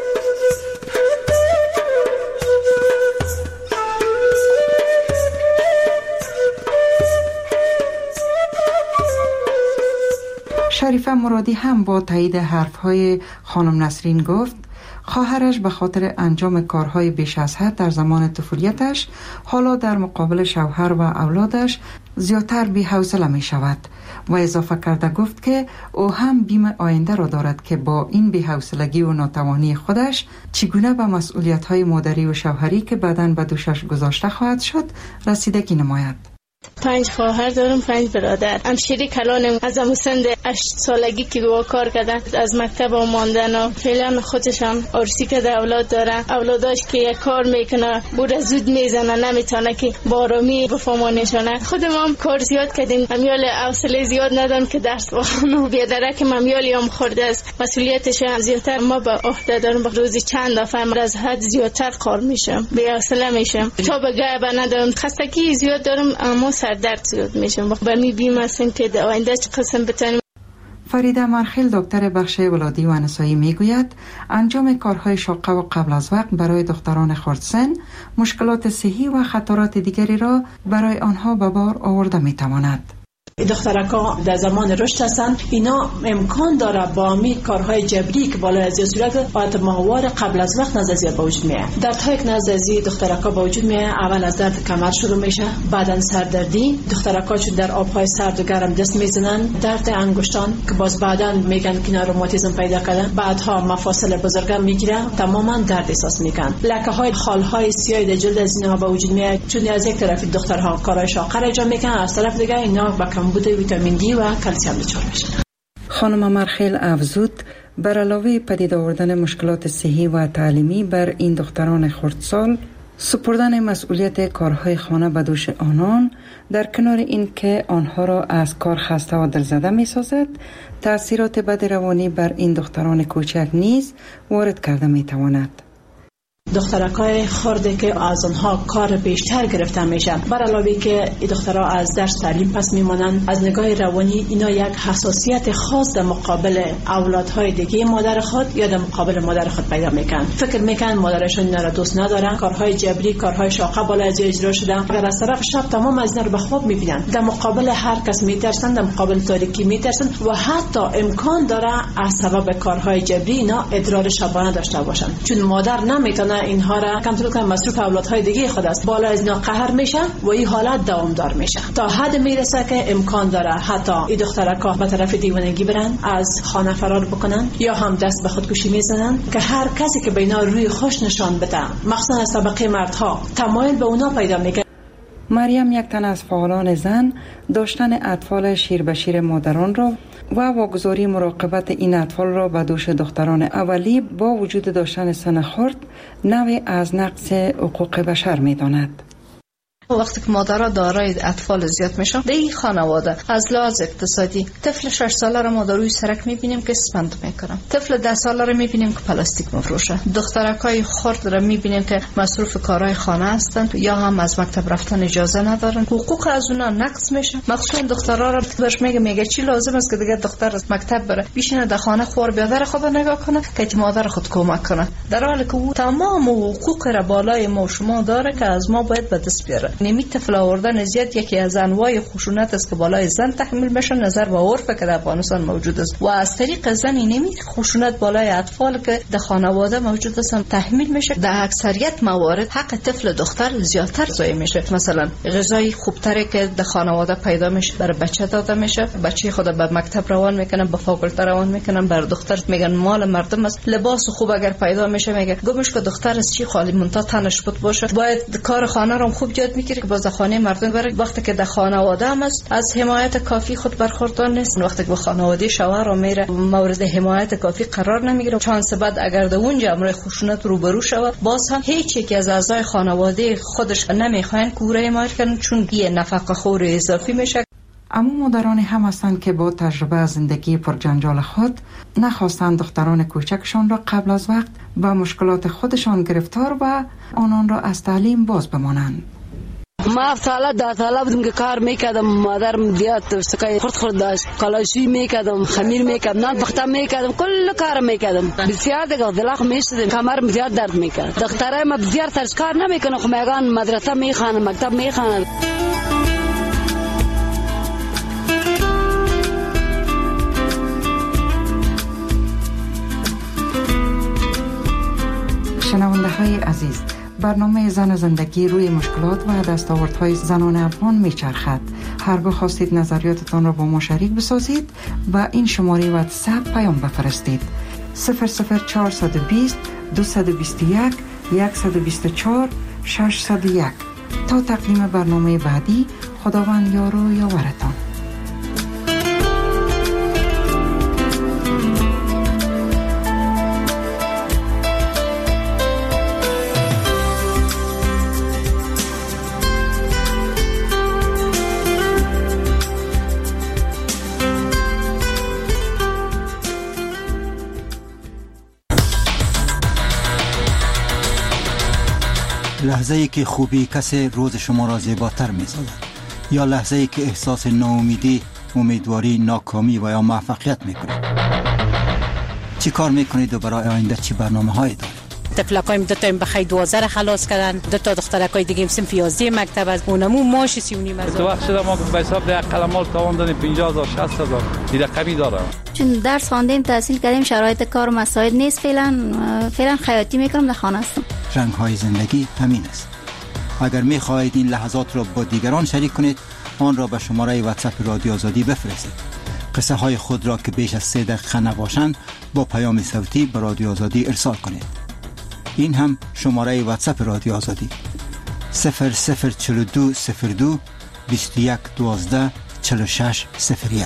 شریفه مرادی هم با تایید حرفهای خانم نسرین گفت خواهرش به خاطر انجام کارهای بیش از حد در زمان طفولیتش حالا در مقابل شوهر و اولادش زیادتر بی‌حوصله می شود و اضافه کرده گفت که او هم بیم آینده را دارد که با این بی‌حوصلگی و ناتوانی خودش چگونه به مسئولیت‌های مادری و شوهری که بعداً به دوشش گذاشته خواهد شد رسیدگی نماید. 5 خواهر دارم، 5 برادر. همشیری کلانم از سند 8 سالگی که با کار کردن از مکتب ماندن و فعلا خودشم عرسی که اولاد دارن. اولاداش که یک کار میکنه بوده زود میزنه نمیتونه که بارامی بفهمانشانه. خودم هم کار زیاد کردیم، امیال حوصله زیاد ندارم که درس بخونم. بیادرک امیالی هم خورده است، مسئولیتش هم زیادتر ما به عهده دارم. روزی چند دفعه از حد زیادتر کار میشم، بی حوصله میشم، تا به گه ندارم، خستگی زیاد دارم، اما سردرد زیاد میشم. به می بیمارستان که آینده چه قسم بتونیم. فریده مرخیل دکتر بخش ولادی و نسایی میگوید انجام کارهای شاقه و قبل از وقت برای دختران خردسن مشکلات صحی و خطرات دیگری را برای آنها به بار آورده میتواند. دخترکا در زمان رشد هستند، اینا امکان داره با می کارهای جبری که بالا از صورت حالت ماهوار قبل از وقت نزدیک به وجود میاد. دردهای که نزدیک دخترکا به وجود میاد، اول از درد کمر شروع میشه، بعدن سردردی. دخترکا چون در آبهای سرد و گرم دست میزنن، درد انگشتان که باز بعدن میگن که روماتیسم پیدا کردن، بعدها مفاصل بزرگ میگیره، تماما درد احساس میکنن. لکه های خالهای سیاه در جلد از اینها به وجود میاد، چون از یک طرف دخترها کارهای شاقه انجام میکنن، از طرف دیگه اینا با کمبود ویتامین دی و کلسیم دچار میشن. خانم مرخیل افزود بر علاوه پدید آوردن مشکلات صحی و تعلیمی بر این دختران خردسال، سپردن مسئولیت کارهای خانه به دوش آنان در کنار این که آنها را از کار خسته و دلزده می سازد، تأثیرات بد روانی بر این دختران کوچک نیز وارد کرده می تواند. دخترکای خرده که از آنها کار بیشتر گرفته میشن، بر علاوه که دخترها از درس تعلیم پس میمانن، از نگاه روانی اینا یک حساسیت خاص در مقابل اولادهای دیگه مادر خود یا در مقابل مادر خود پیدا میکنن. فکر میکنن مادرشون اینا را دوست ندارن، کارهای جبری، کارهای شاقه بالا از اجرا شدن، اگر از طرف شب تمام از اینا رو به خواب میبینن، در مقابل هر کس میترسن، در مقابل تاریکی میترسن و حتی امکان داره از سبب کارهای جبری اینا ادرار شبانه داشته باشن، چون مادر نمیتونه اینها را کنترل کنن، مصروف اولادهای دیگه خود است. بالا از اینا قهر میشه و این حالت دوامدار میشه تا حد میرسه که امکان داره حتی این دخترکا به طرف دیوانگی برن، از خانه فرار بکنن یا هم دست به خودکشی میزنن که هر کسی که به اینا روی خوش نشان بده، مخصوصا از طبقه مردها، تمایل به اونا پیدا میکنه. مریم یک تن از فعالان زن داشتن اطفال شیر به شیر مادران را و واگذاری مراقبت این اطفال را به دوش دختران اولی با وجود داشتن سن خرد نوعی از نقض حقوق بشر می داند. وقتی که مادرها دارای اطفال زیاد میشن در این خانواده از لحاظ اقتصادی طفل 6 ساله را ما در روی سرک میبینیم که اسپند میکنن، طفل 10 ساله را میبینیم که پلاستیک مفروشه، دخترکای خرد را میبینیم که مصروف کارهای خانه هستند یا هم از مکتب رفتن اجازه ندارن، حقوق از اونا نقض میشه. مخصوصا دخترها را بهش میگه چی لازم است که دیگه دختر از مکتب بره بشینه در خانه خور بیادر خود نگاه کنه که مادر خود کمک کنه، در حالی که او تمام حقوق را بالای ما شما داره که از ما باید به دست بیاره. نمی طفل آوردن زیاد یکی از انواع خشونت است که بالای زن تحمیل میشه نظر به عرف که در افغانستان موجود است و از طریق زن نمی خشونت بالای اطفال که در خانواده موجود است تحمیل میشه. در اکثریت موارد حق طفل دختر زیادتر ضایع میشه. مثلا غذای خوبتری که در خانواده پیدا میشه برای بچه داده میشه، بچه خود به مکتب روان میکنن، به فاکولته روان میکنن، بر دختر میگن مال مردم است. لباس خوب اگر پیدا میشه میگه گمش که دختر از چی خالی منتها تنش بود باشه، باید کار خانه رو خوب یاد میگیره که باز خانه مردم بره. وقتی که در خانواده هم است از حمایت کافی خود برخوردار نیست، وقتی که به خانواده شوهر رو میره مورد حمایت کافی قرار نمیگیره، چانس بعد اگر در اونجا امر خشونت روبرو شود باز هم هیچ یک از اعضای خانواده خودش نمیخواین که او را حمایت کنن چون یه نفقه خور اضافی میشه. اما مادرانی هم هستند که با تجربه از زندگی پرجنجال خود نخواستند دختران کوچکشان را قبل از وقت با مشکلات خودشان گرفتار و آنان را از تعلیم باز بمانند. ما سالا 10 ساله بودم که کار میکردم، مادرم زیاد سکای خورد داشت، کلاشی میکردم، خمیر میکردم، نان پخته میکردم، کل کار میکردم. بسیار دیگه دلخ میشدم، کمرم زیاد درد میکرد. دخترای ما بسیار سرش کار نمیکنه، خب میگن مدرسه میخوانن، مکتب میخوانن. شنونده های عزیز، برنامه زن و زندگی روی مشکلات و دستاوردهای زنان افغان میچرخد. هرگاه خواستید نظریاتتان را با ما شریک بسازید و این شماره واتساپ پیام بفرستید 00420 221 124 601. تا تقدیم برنامه بعدی، خداوند یار و یاورتان. لحظه‌ای که خوبی کسی روز شما را زیباتر می‌سازد، یا لحظه‌ای که احساس ناامیدی، امیدواری، ناکامی و یا موفقیت می‌کنید. چی کار می‌کنید و برای آینده چی برنامه‌هایی دارید؟ طفلکایم 2 تا بخیر 12 خلاص کردن، 2 تا دخترکای دیگه صنف 11 مکتب از اونمو ماش 39 تو وقت شده ما به حساب ده قلمال تاوان دادیم 50000 60000 دیگه رقمی داره. چون درس خواندیم، تحصیل کردیم، شرایط کار مساعد نیست، فعلا خیاطی میکنم، در خانه هستم. رنگ‌های زندگی همین است. اگر می‌خواهید این لحظات را با دیگران شریک کنید، آن را به شماره واتساپ رادیو آزادی بفرستید. قصه های خود را که بیش از 3 دقیقه نباشند با پیام صوتی به رادیو آزادی ارسال کنید. این هم شماره واتساپ رادیو آزادی 004202 21 12 46 01.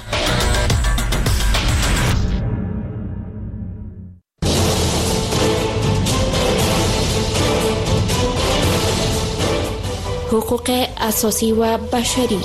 حقوق اساسی و بشری.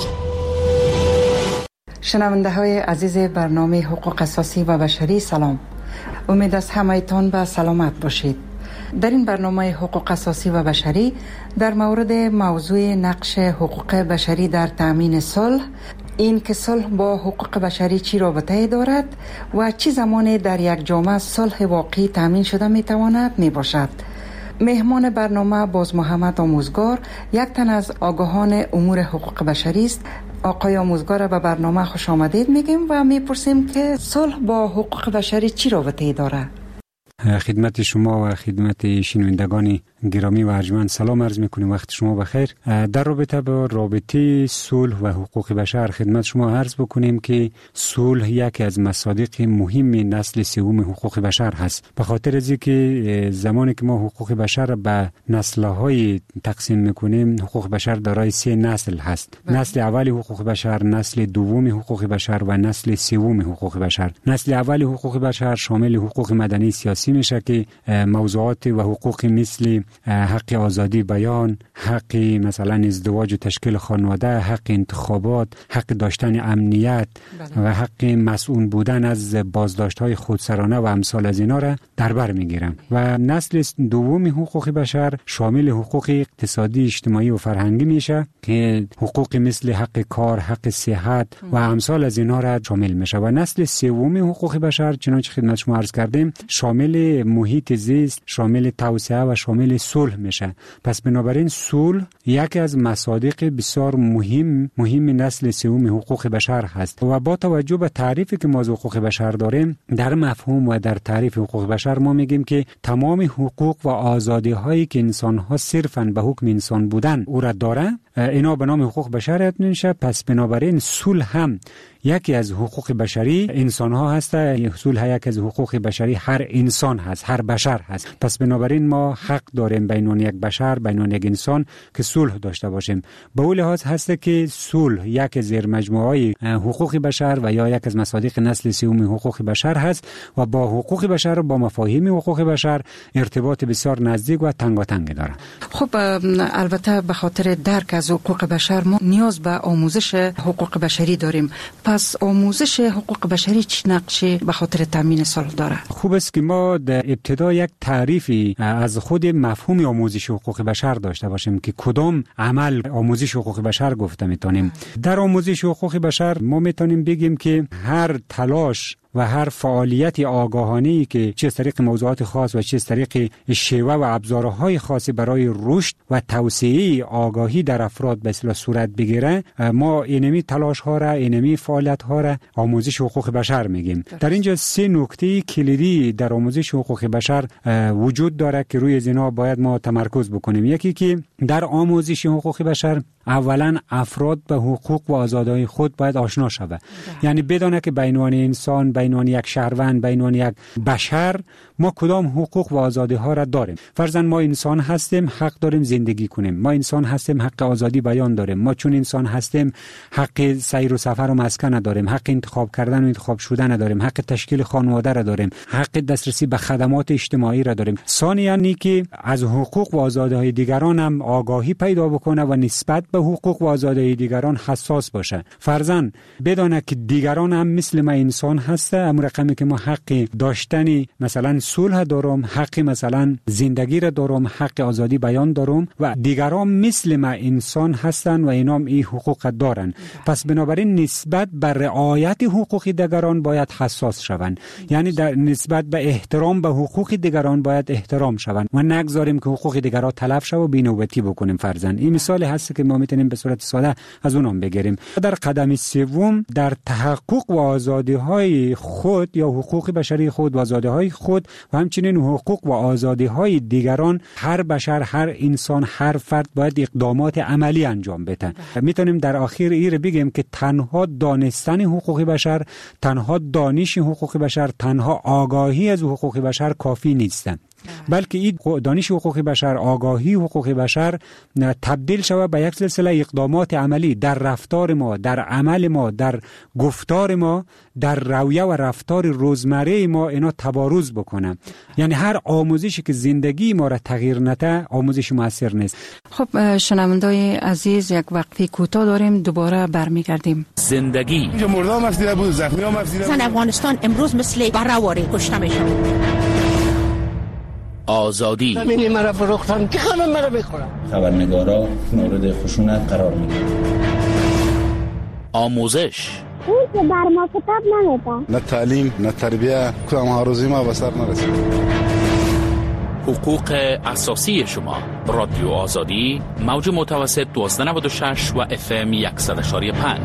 شنونده های عزیز برنامه حقوق اساسی و بشری، سلام. امید است همه‌تان به سلامت باشید. در این برنامه حقوق اساسی و بشری در مورد موضوع نقش حقوق بشری در تأمین صلح، این که صلح با حقوق بشری چی رابطه دارد و چه زمانی در یک جامعه صلح واقعی تأمین شده میتواند میباشد. مهمان برنامه باز محمد آموزگار، یک تن از آگاهان امور حقوق بشری است. آقای آموزگار به برنامه خوش آمدید میگیم و میپرسیم که صلح با حقوق بشری چی رابطه داره؟ خدمت شما و خدمت شنوندگان گرامی و ارجمند سلام عرض میکنیم. وقت شما بخیر. در رابطه با رابطه صلح و حقوق بشر خدمت شما عرض بکنیم که صلح یکی از مصادیق مهم نسل سوم حقوق بشر هست. به خاطر از اینکه زمانی که ما حقوق بشر به نسل‌های تقسیم میکنیم، حقوق بشر دارای 3 نسل هست. نسل اول حقوق بشر، نسل دوم حقوق بشر و نسل سوم حقوق بشر. نسل اول حقوق بشر شامل حقوق مدنی سیاسی میشه که موضوعات و حقوق مثل حق آزادی بیان، حق مثلا ازدواج و تشکیل خانواده، حق انتخابات، حق داشتن امنیت و حق مسئول بودن از بازداشت‌های خودسرانه و امثال از اینا را در بر میگیرن. و نسل دوم حقوق بشر شامل حقوق اقتصادی، اجتماعی و فرهنگی میشه که حقوق مثل حق کار، حق صحت و امثال از اینا را شامل میشه. و نسل سوم حقوق بشر چنانچه خدمت شما عرض کردیم شامل محیط زیست، شامل توسعه و شامل صلح میشه. پس بنابراین صلح یکی از مصادیق بسیار مهم نسل سوم حقوق بشر هست. و با توجه به تعریفی که ما از حقوق بشر داریم، در مفهوم و در تعریف حقوق بشر ما میگیم که تمام حقوق و آزادی هایی که انسان ها صرفاً به حکم انسان بودن او را داره، اینا به نام حقوق بشر یاد میشه. پس بنابراین صلح هم یکی از حقوق بشری انسان ها هست. صلح یکی از حقوق بشری هر انسان هست، هر بشر هست. پس بنابراین ما حق داریم بین یک بشر، بین یک انسان که صلح داشته باشیم. به اون لحاظ هست که صلح یک زیر مجموعه حقوق بشر و یا یک از مصادیق نسل سوم حقوق بشر هست و با حقوق بشر و با مفاهیم حقوق بشر ارتباط بسیار نزدیک و تنگاتنگ داره. خب البته به خاطر درک از حقوق بشر ما نیاز به آموزش حقوق بشری داریم. پس آموزش حقوق بشری چه نقشی به خاطر تامین صلح داره؟ خوب است که ما در ابتدا یک تعریفی از خود مفهوم آموزش حقوق بشر داشته باشیم که کدام عمل آموزش حقوق بشر گفته میتونیم. در آموزش حقوق بشر ما میتونیم بگیم که هر تلاش و هر فعالیت آگاهانه‌ای که چه از طریق موضوعات خاص و چه از طریق شیوه و ابزارهای خاصی برای رشد و توسعه آگاهی در افراد به اصطلاح صورت بگیره، ما اینمی تلاش ها را، اینمی فعالیت ها را آموزش حقوق بشر میگیم. در اینجا 3 نکته کلیدی در آموزش حقوق بشر وجود داره که روی اینا باید ما تمرکز بکنیم. یکی که در آموزش حقوق بشر اولا افراد به حقوق و آزادی‌های خود باید آشنا شود. یعنی بدونه که بین عنوان انسان، بین عنوان یک شهروند، بین عنوان یک بشر ما کدام حقوق و آزادی‌ها را داریم. فرضاً ما انسان هستیم، حق داریم زندگی کنیم. ما انسان هستیم، حق آزادی بیان داریم. ما چون انسان هستیم حق سیر و سفر و مسکن داریم، حق انتخاب کردن و انتخاب شدن داریم، حق تشکیل خانواده را داریم، حق دسترسی به خدمات اجتماعی را داریم. ثانیاً که از حقوق و آزادی‌های دیگران هم آگاهی پیدا بکنه و نسبت به حقوق و آزادی دیگران حساس باشه. فرضاً بدانه که دیگران هم مثل ما انسان هسته، اما رقمی که ما حق داشتن مثلا صلح دارم، حق مثلا زندگی را دارم، حق آزادی بیان دارم و دیگران مثل ما انسان هستن و اینا هم این حقوق دارن. پس بنابراین نسبت به رعایت حقوق دیگران باید حساس شوند. یعنی در نسبت به احترام به حقوق دیگران باید احترام شوند و نگذاریم که حقوق دیگران تلف شه و بی‌نوبتی بکنیم. فرضاً این مثال هست که ما میتونیم به صورت ساده از اونم بگیریم. در قدم سوم در تحقق و آزادی‌های خود یا حقوق بشری خود و آزادی‌های خود و همچنین حقوق و آزادی‌های دیگران هر بشر، هر انسان، هر فرد باید اقدامات عملی انجام بده. میتونیم در آخر این بگیم که تنها دانستن حقوق بشر، تنها دانش حقوق بشر، تنها آگاهی از حقوق بشر کافی نیست، بلکه این دانش حقوق بشر، آگاهی حقوق بشر تبدیل شود به یک سلسله اقدامات عملی در رفتار ما، در عمل ما، در گفتار ما، در رویه و رفتار روزمره ما اینا تبارز بکنه. یعنی هر آموزشی که زندگی ما را تغییر نده آموزش موثر نیست. خب شنوندای عزیز، یک وقفه کوتاه داریم، دوباره برمیگردیم. زندگی اینجا مردم مفسیده بود، زخمی ها مفسیده بود. افغانستان امروز مثل بره‌واره کشته میشه. آزادی همین مرا فروختن که خانم مرا بخورم. خبرنگارا مورد خشونت قرار میگیرن. آموزش اون که بر ما کتاب نمیده، نه تعلیم نه تربیه، کدام هاروزی ما به سر نرسید. حقوق اساسی شما. رادیو آزادی، موج متوسط 1296 و FM 100.5.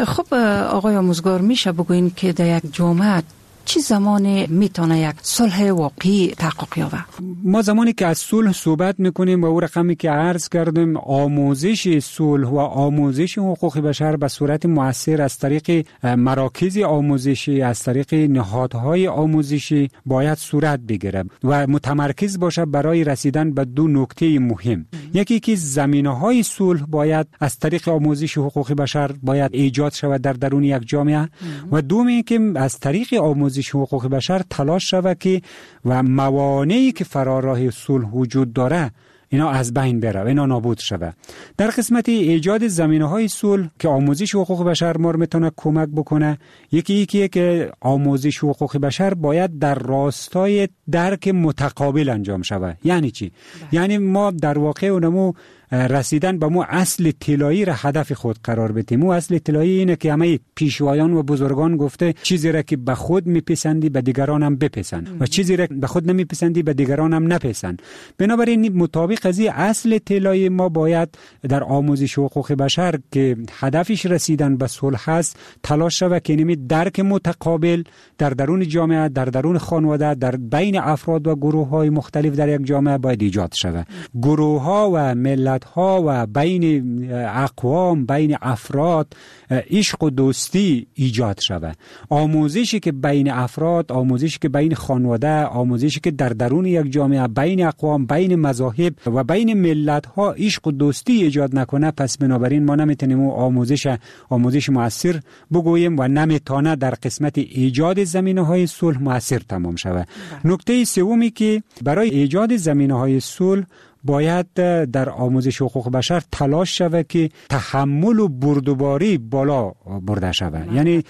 خب آقای آموزگار، میشه بگوین که در یک جامعه چه زمانی میتونه یک صلح واقعی تحقق یابه؟ ما زمانی که از صلح صحبت میکنیم و او رقمی که عرض کردیم، آموزش صلح و آموزش حقوق بشر به صورت مؤثر از طریق مراکز آموزشی، از طریق نهادهای آموزشی باید صورت بگیره و متمرکز باشه برای رسیدن به دو نکته مهم. یکی که زمینه‌های صلح باید از طریق آموزش حقوق بشر باید ایجاد شود در درون یک جامعه و دومی که از طریق آموزش حقوق بشر تلاش شود که و موانعی که فراراه صلح وجود داره اینا از بین بره، اینا نابود شود. در قسمت ایجاد زمینه‌های صلح که آموزش حقوق بشر ما میتونه کمک بکنه، یکی که آموزش حقوق بشر باید در راستای درک متقابل انجام شود. یعنی چی؟ یعنی ما در واقع اونمو رسیدن به مو اصل طلایی را هدف خود قرار بدیم. مو اصل طلایی اینه که همه پیشوایان و بزرگان گفته چیزی را که به خود میپسندی به دیگران هم بپسند و چیزی را به خود نمیپسندی به دیگران هم نپسند. بنابراین مطابق از این اصل طلایی ما باید در آموزش حقوق بشر که هدفش رسیدن به صلح است تلاش شود که نمی درک متقابل در درون جامعه، در درون خانواده، در بین افراد و گروه‌های مختلف در یک جامعه باید ایجاد شود. گروه‌ها و ملت ها و بین اقوام، بین افراد عشق و دوستی ایجاد شود. آموزشی که بین افراد، آموزشی که بین خانواده، آموزشی که در درون یک جامعه بین اقوام، بین مذاهب و بین ملت ها عشق و دوستی ایجاد نکنه، پس بنابراین ما نمیتونیم آموزش مؤثر بگوییم و نمیتونه در قسمت ایجاد زمینه‌های صلح مؤثر تمام شود. نکته سومی که برای ایجاد زمینه‌های صلح باید در آموزش حقوق بشر تلاش شود که تحمل و بردباری بالا برده شود. یعنی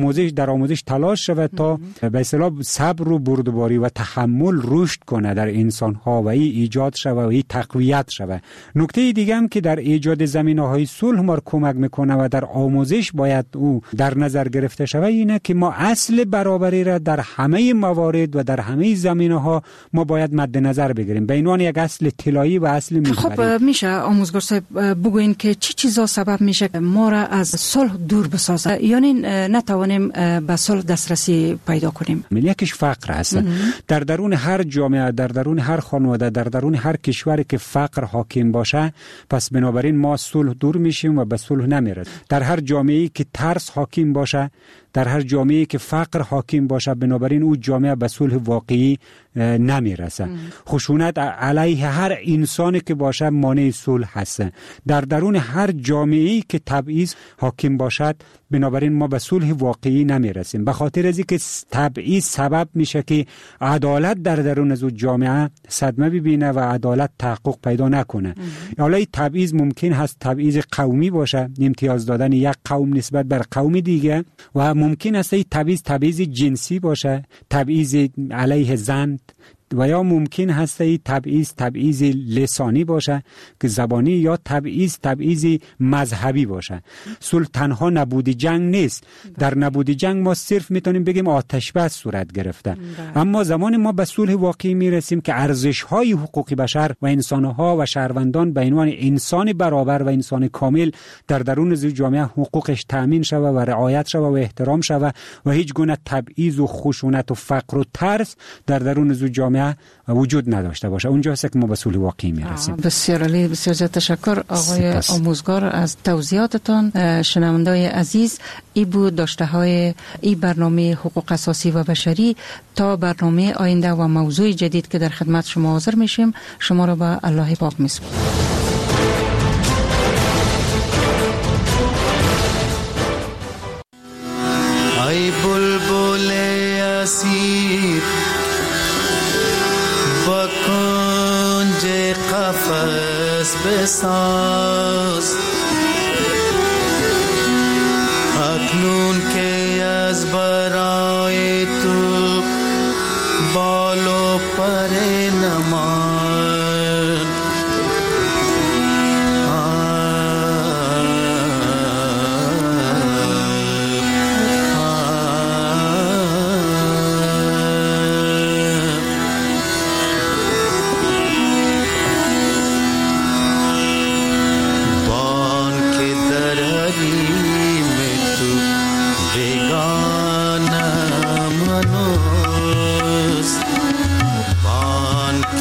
در آموزش تلاش شود تا به اصطلاح صبر و بردباری و تحمل رشد کنه در انسان ها و ایجاد شود و تقویت شود. نکته دیگه هم که در ایجاد زمینه‌های صلح ما کمک میکنه و در آموزش باید او در نظر گرفته شود اینه که ما اصل برابری را در همه موارد و در همه زمینه‌ها ما باید مد نظر بگیریم به عنوان یک اصل و اصل می‌بریم. خب میشه آموزگار صاحب بگوین که چی چیزا سبب میشه ما را از صلح دور بسازه، یعنی نتوانیم به صلح دسترسی پیدا کنیم؟ یکیش فقر هست. در درون هر جامعه، در درون هر خانواده، در درون هر کشوری که فقر حاکم باشه، پس بنابراین ما صلح دور میشیم و به صلح نمیرسیم. در هر جامعه‌ای که ترس حاکم باشه، در هر جامعه‌ای که فقر حاکم باشه، بنابراین او جامعه به صلح واقعی نمیرسه. خشونت علیه هر انسانی که باشه مانع صلح هست. در درون هر جامعه‌ای که تبعیض حاکم باشد، بنابراین ما به صلح واقعی نمیرسیم. به خاطر از اینکه تبعیض سبب میشه که عدالت در درون از جامعه صدمه ببینه و عدالت تحقق پیدا نکنه. حالا تبعیض ممکن هست تبعیض قومی باشه، امتیاز دادن یک قوم نسبت بر قوم دیگه، و ممکن است تبعیض جنسی باشه، تبعیض علیه زن، و یا ممکن هست تبعیض لسانی باشه که زبانی، یا تبعیض مذهبی باشه. صلح تنها نبود جنگ نیست. در نبود جنگ ما صرف میتونیم بگیم آتش بس صورت گرفته. اما زمان ما به صلح واقعی میرسیم که ارزش‌های حقوقی بشر و انسان‌ها و شهروندان به عنوان انسان برابر و انسان کامل در درون جامعه حقوقش تأمین شود و رعایت شود و احترام شود و هیچ گونه تبعیض و خشونت و فقر و ترس در درون جامعه وجود نداشته باشه. اونجا هست که ما به صلح واقعی میرسیم. بسیار عالی، بسیار زیاد تشکر آقای آموزگار از توضیحاتتان. شنونده‌های عزیز، ای بود داشته های این برنامه حقوق اساسی و بشری. تا برنامه آینده و موضوع جدید که در خدمت شما حاضر میشیم، شما را به الله پاک میسپارم. ای بلبل اسیر با کنج قفس بساز، اکنون که از برای تو بال و پر نمان، بان که در حریم تو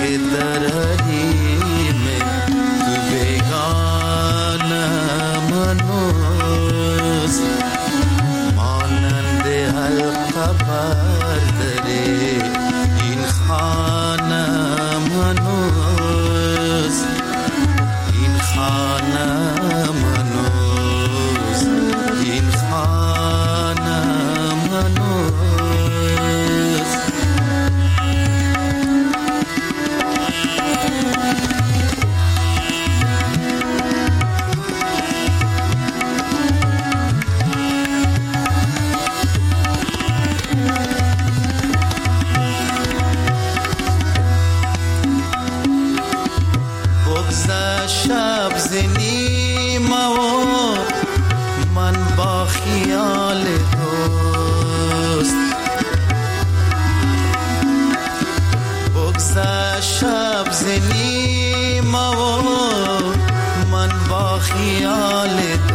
که در حریم تو بیگانم هنوز مانند حلقه برداره این خانم هنوز این خانم هنوز این خانم هنوز شب زنیم و من با خیال دوست بگذشت شب زنیم و من با خیال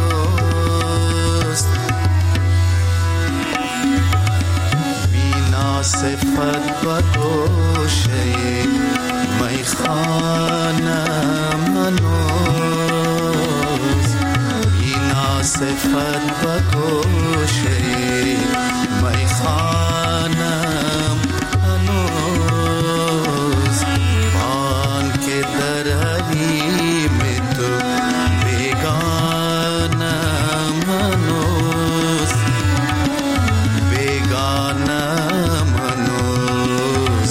دوست بینا صفت بگوشه میخانم هنوز بینا صفت بگوشه میخانم هنوز آن که در حریم تو بیگانم هنوز بیگانم هنوز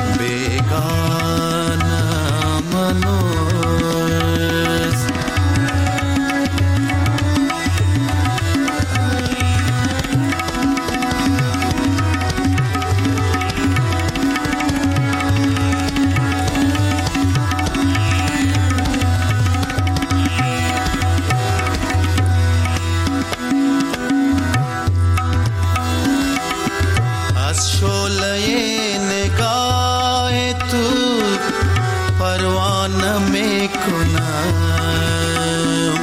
بیگانم هنوز از شعله نگاه تو پروانه میکنم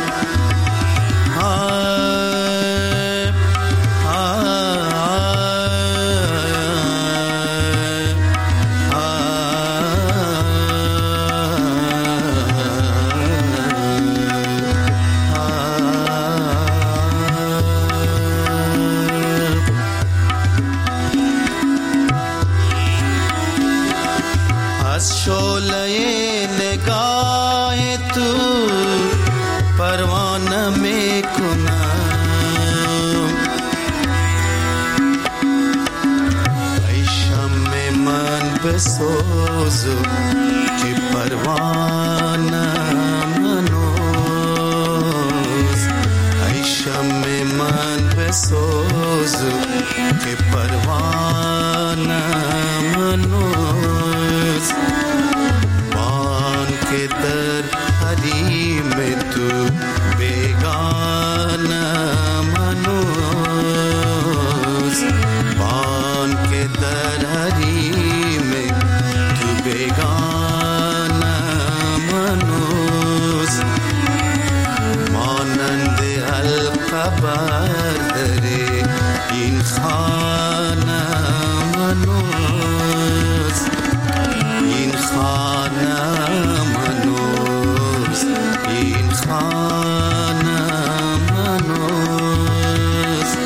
از شعله نگاه تو پروانه میکنم ای شمع من بسوزو که پروانه هنوز ای شمع من بسوزو که پروانه هنوز بان که در حریم تو بیگانم هنوز بان که در حریم تو بیگانم هنوز مانند حلقه برداره این خانم هنوز این خانم هنوز این خانم هنوز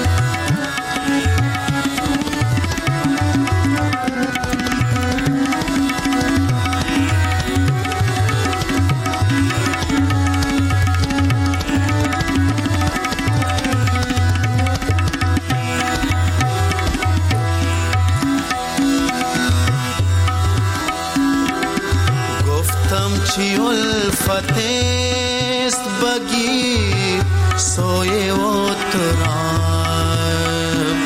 چی الفت است بگیر سوی و تراب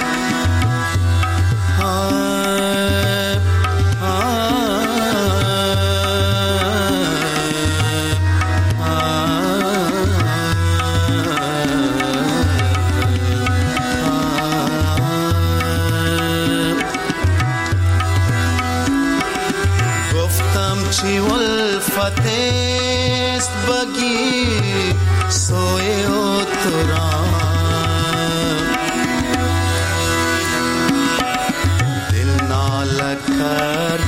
چی الفت است بگیر سوی و تراب دل ناله کرد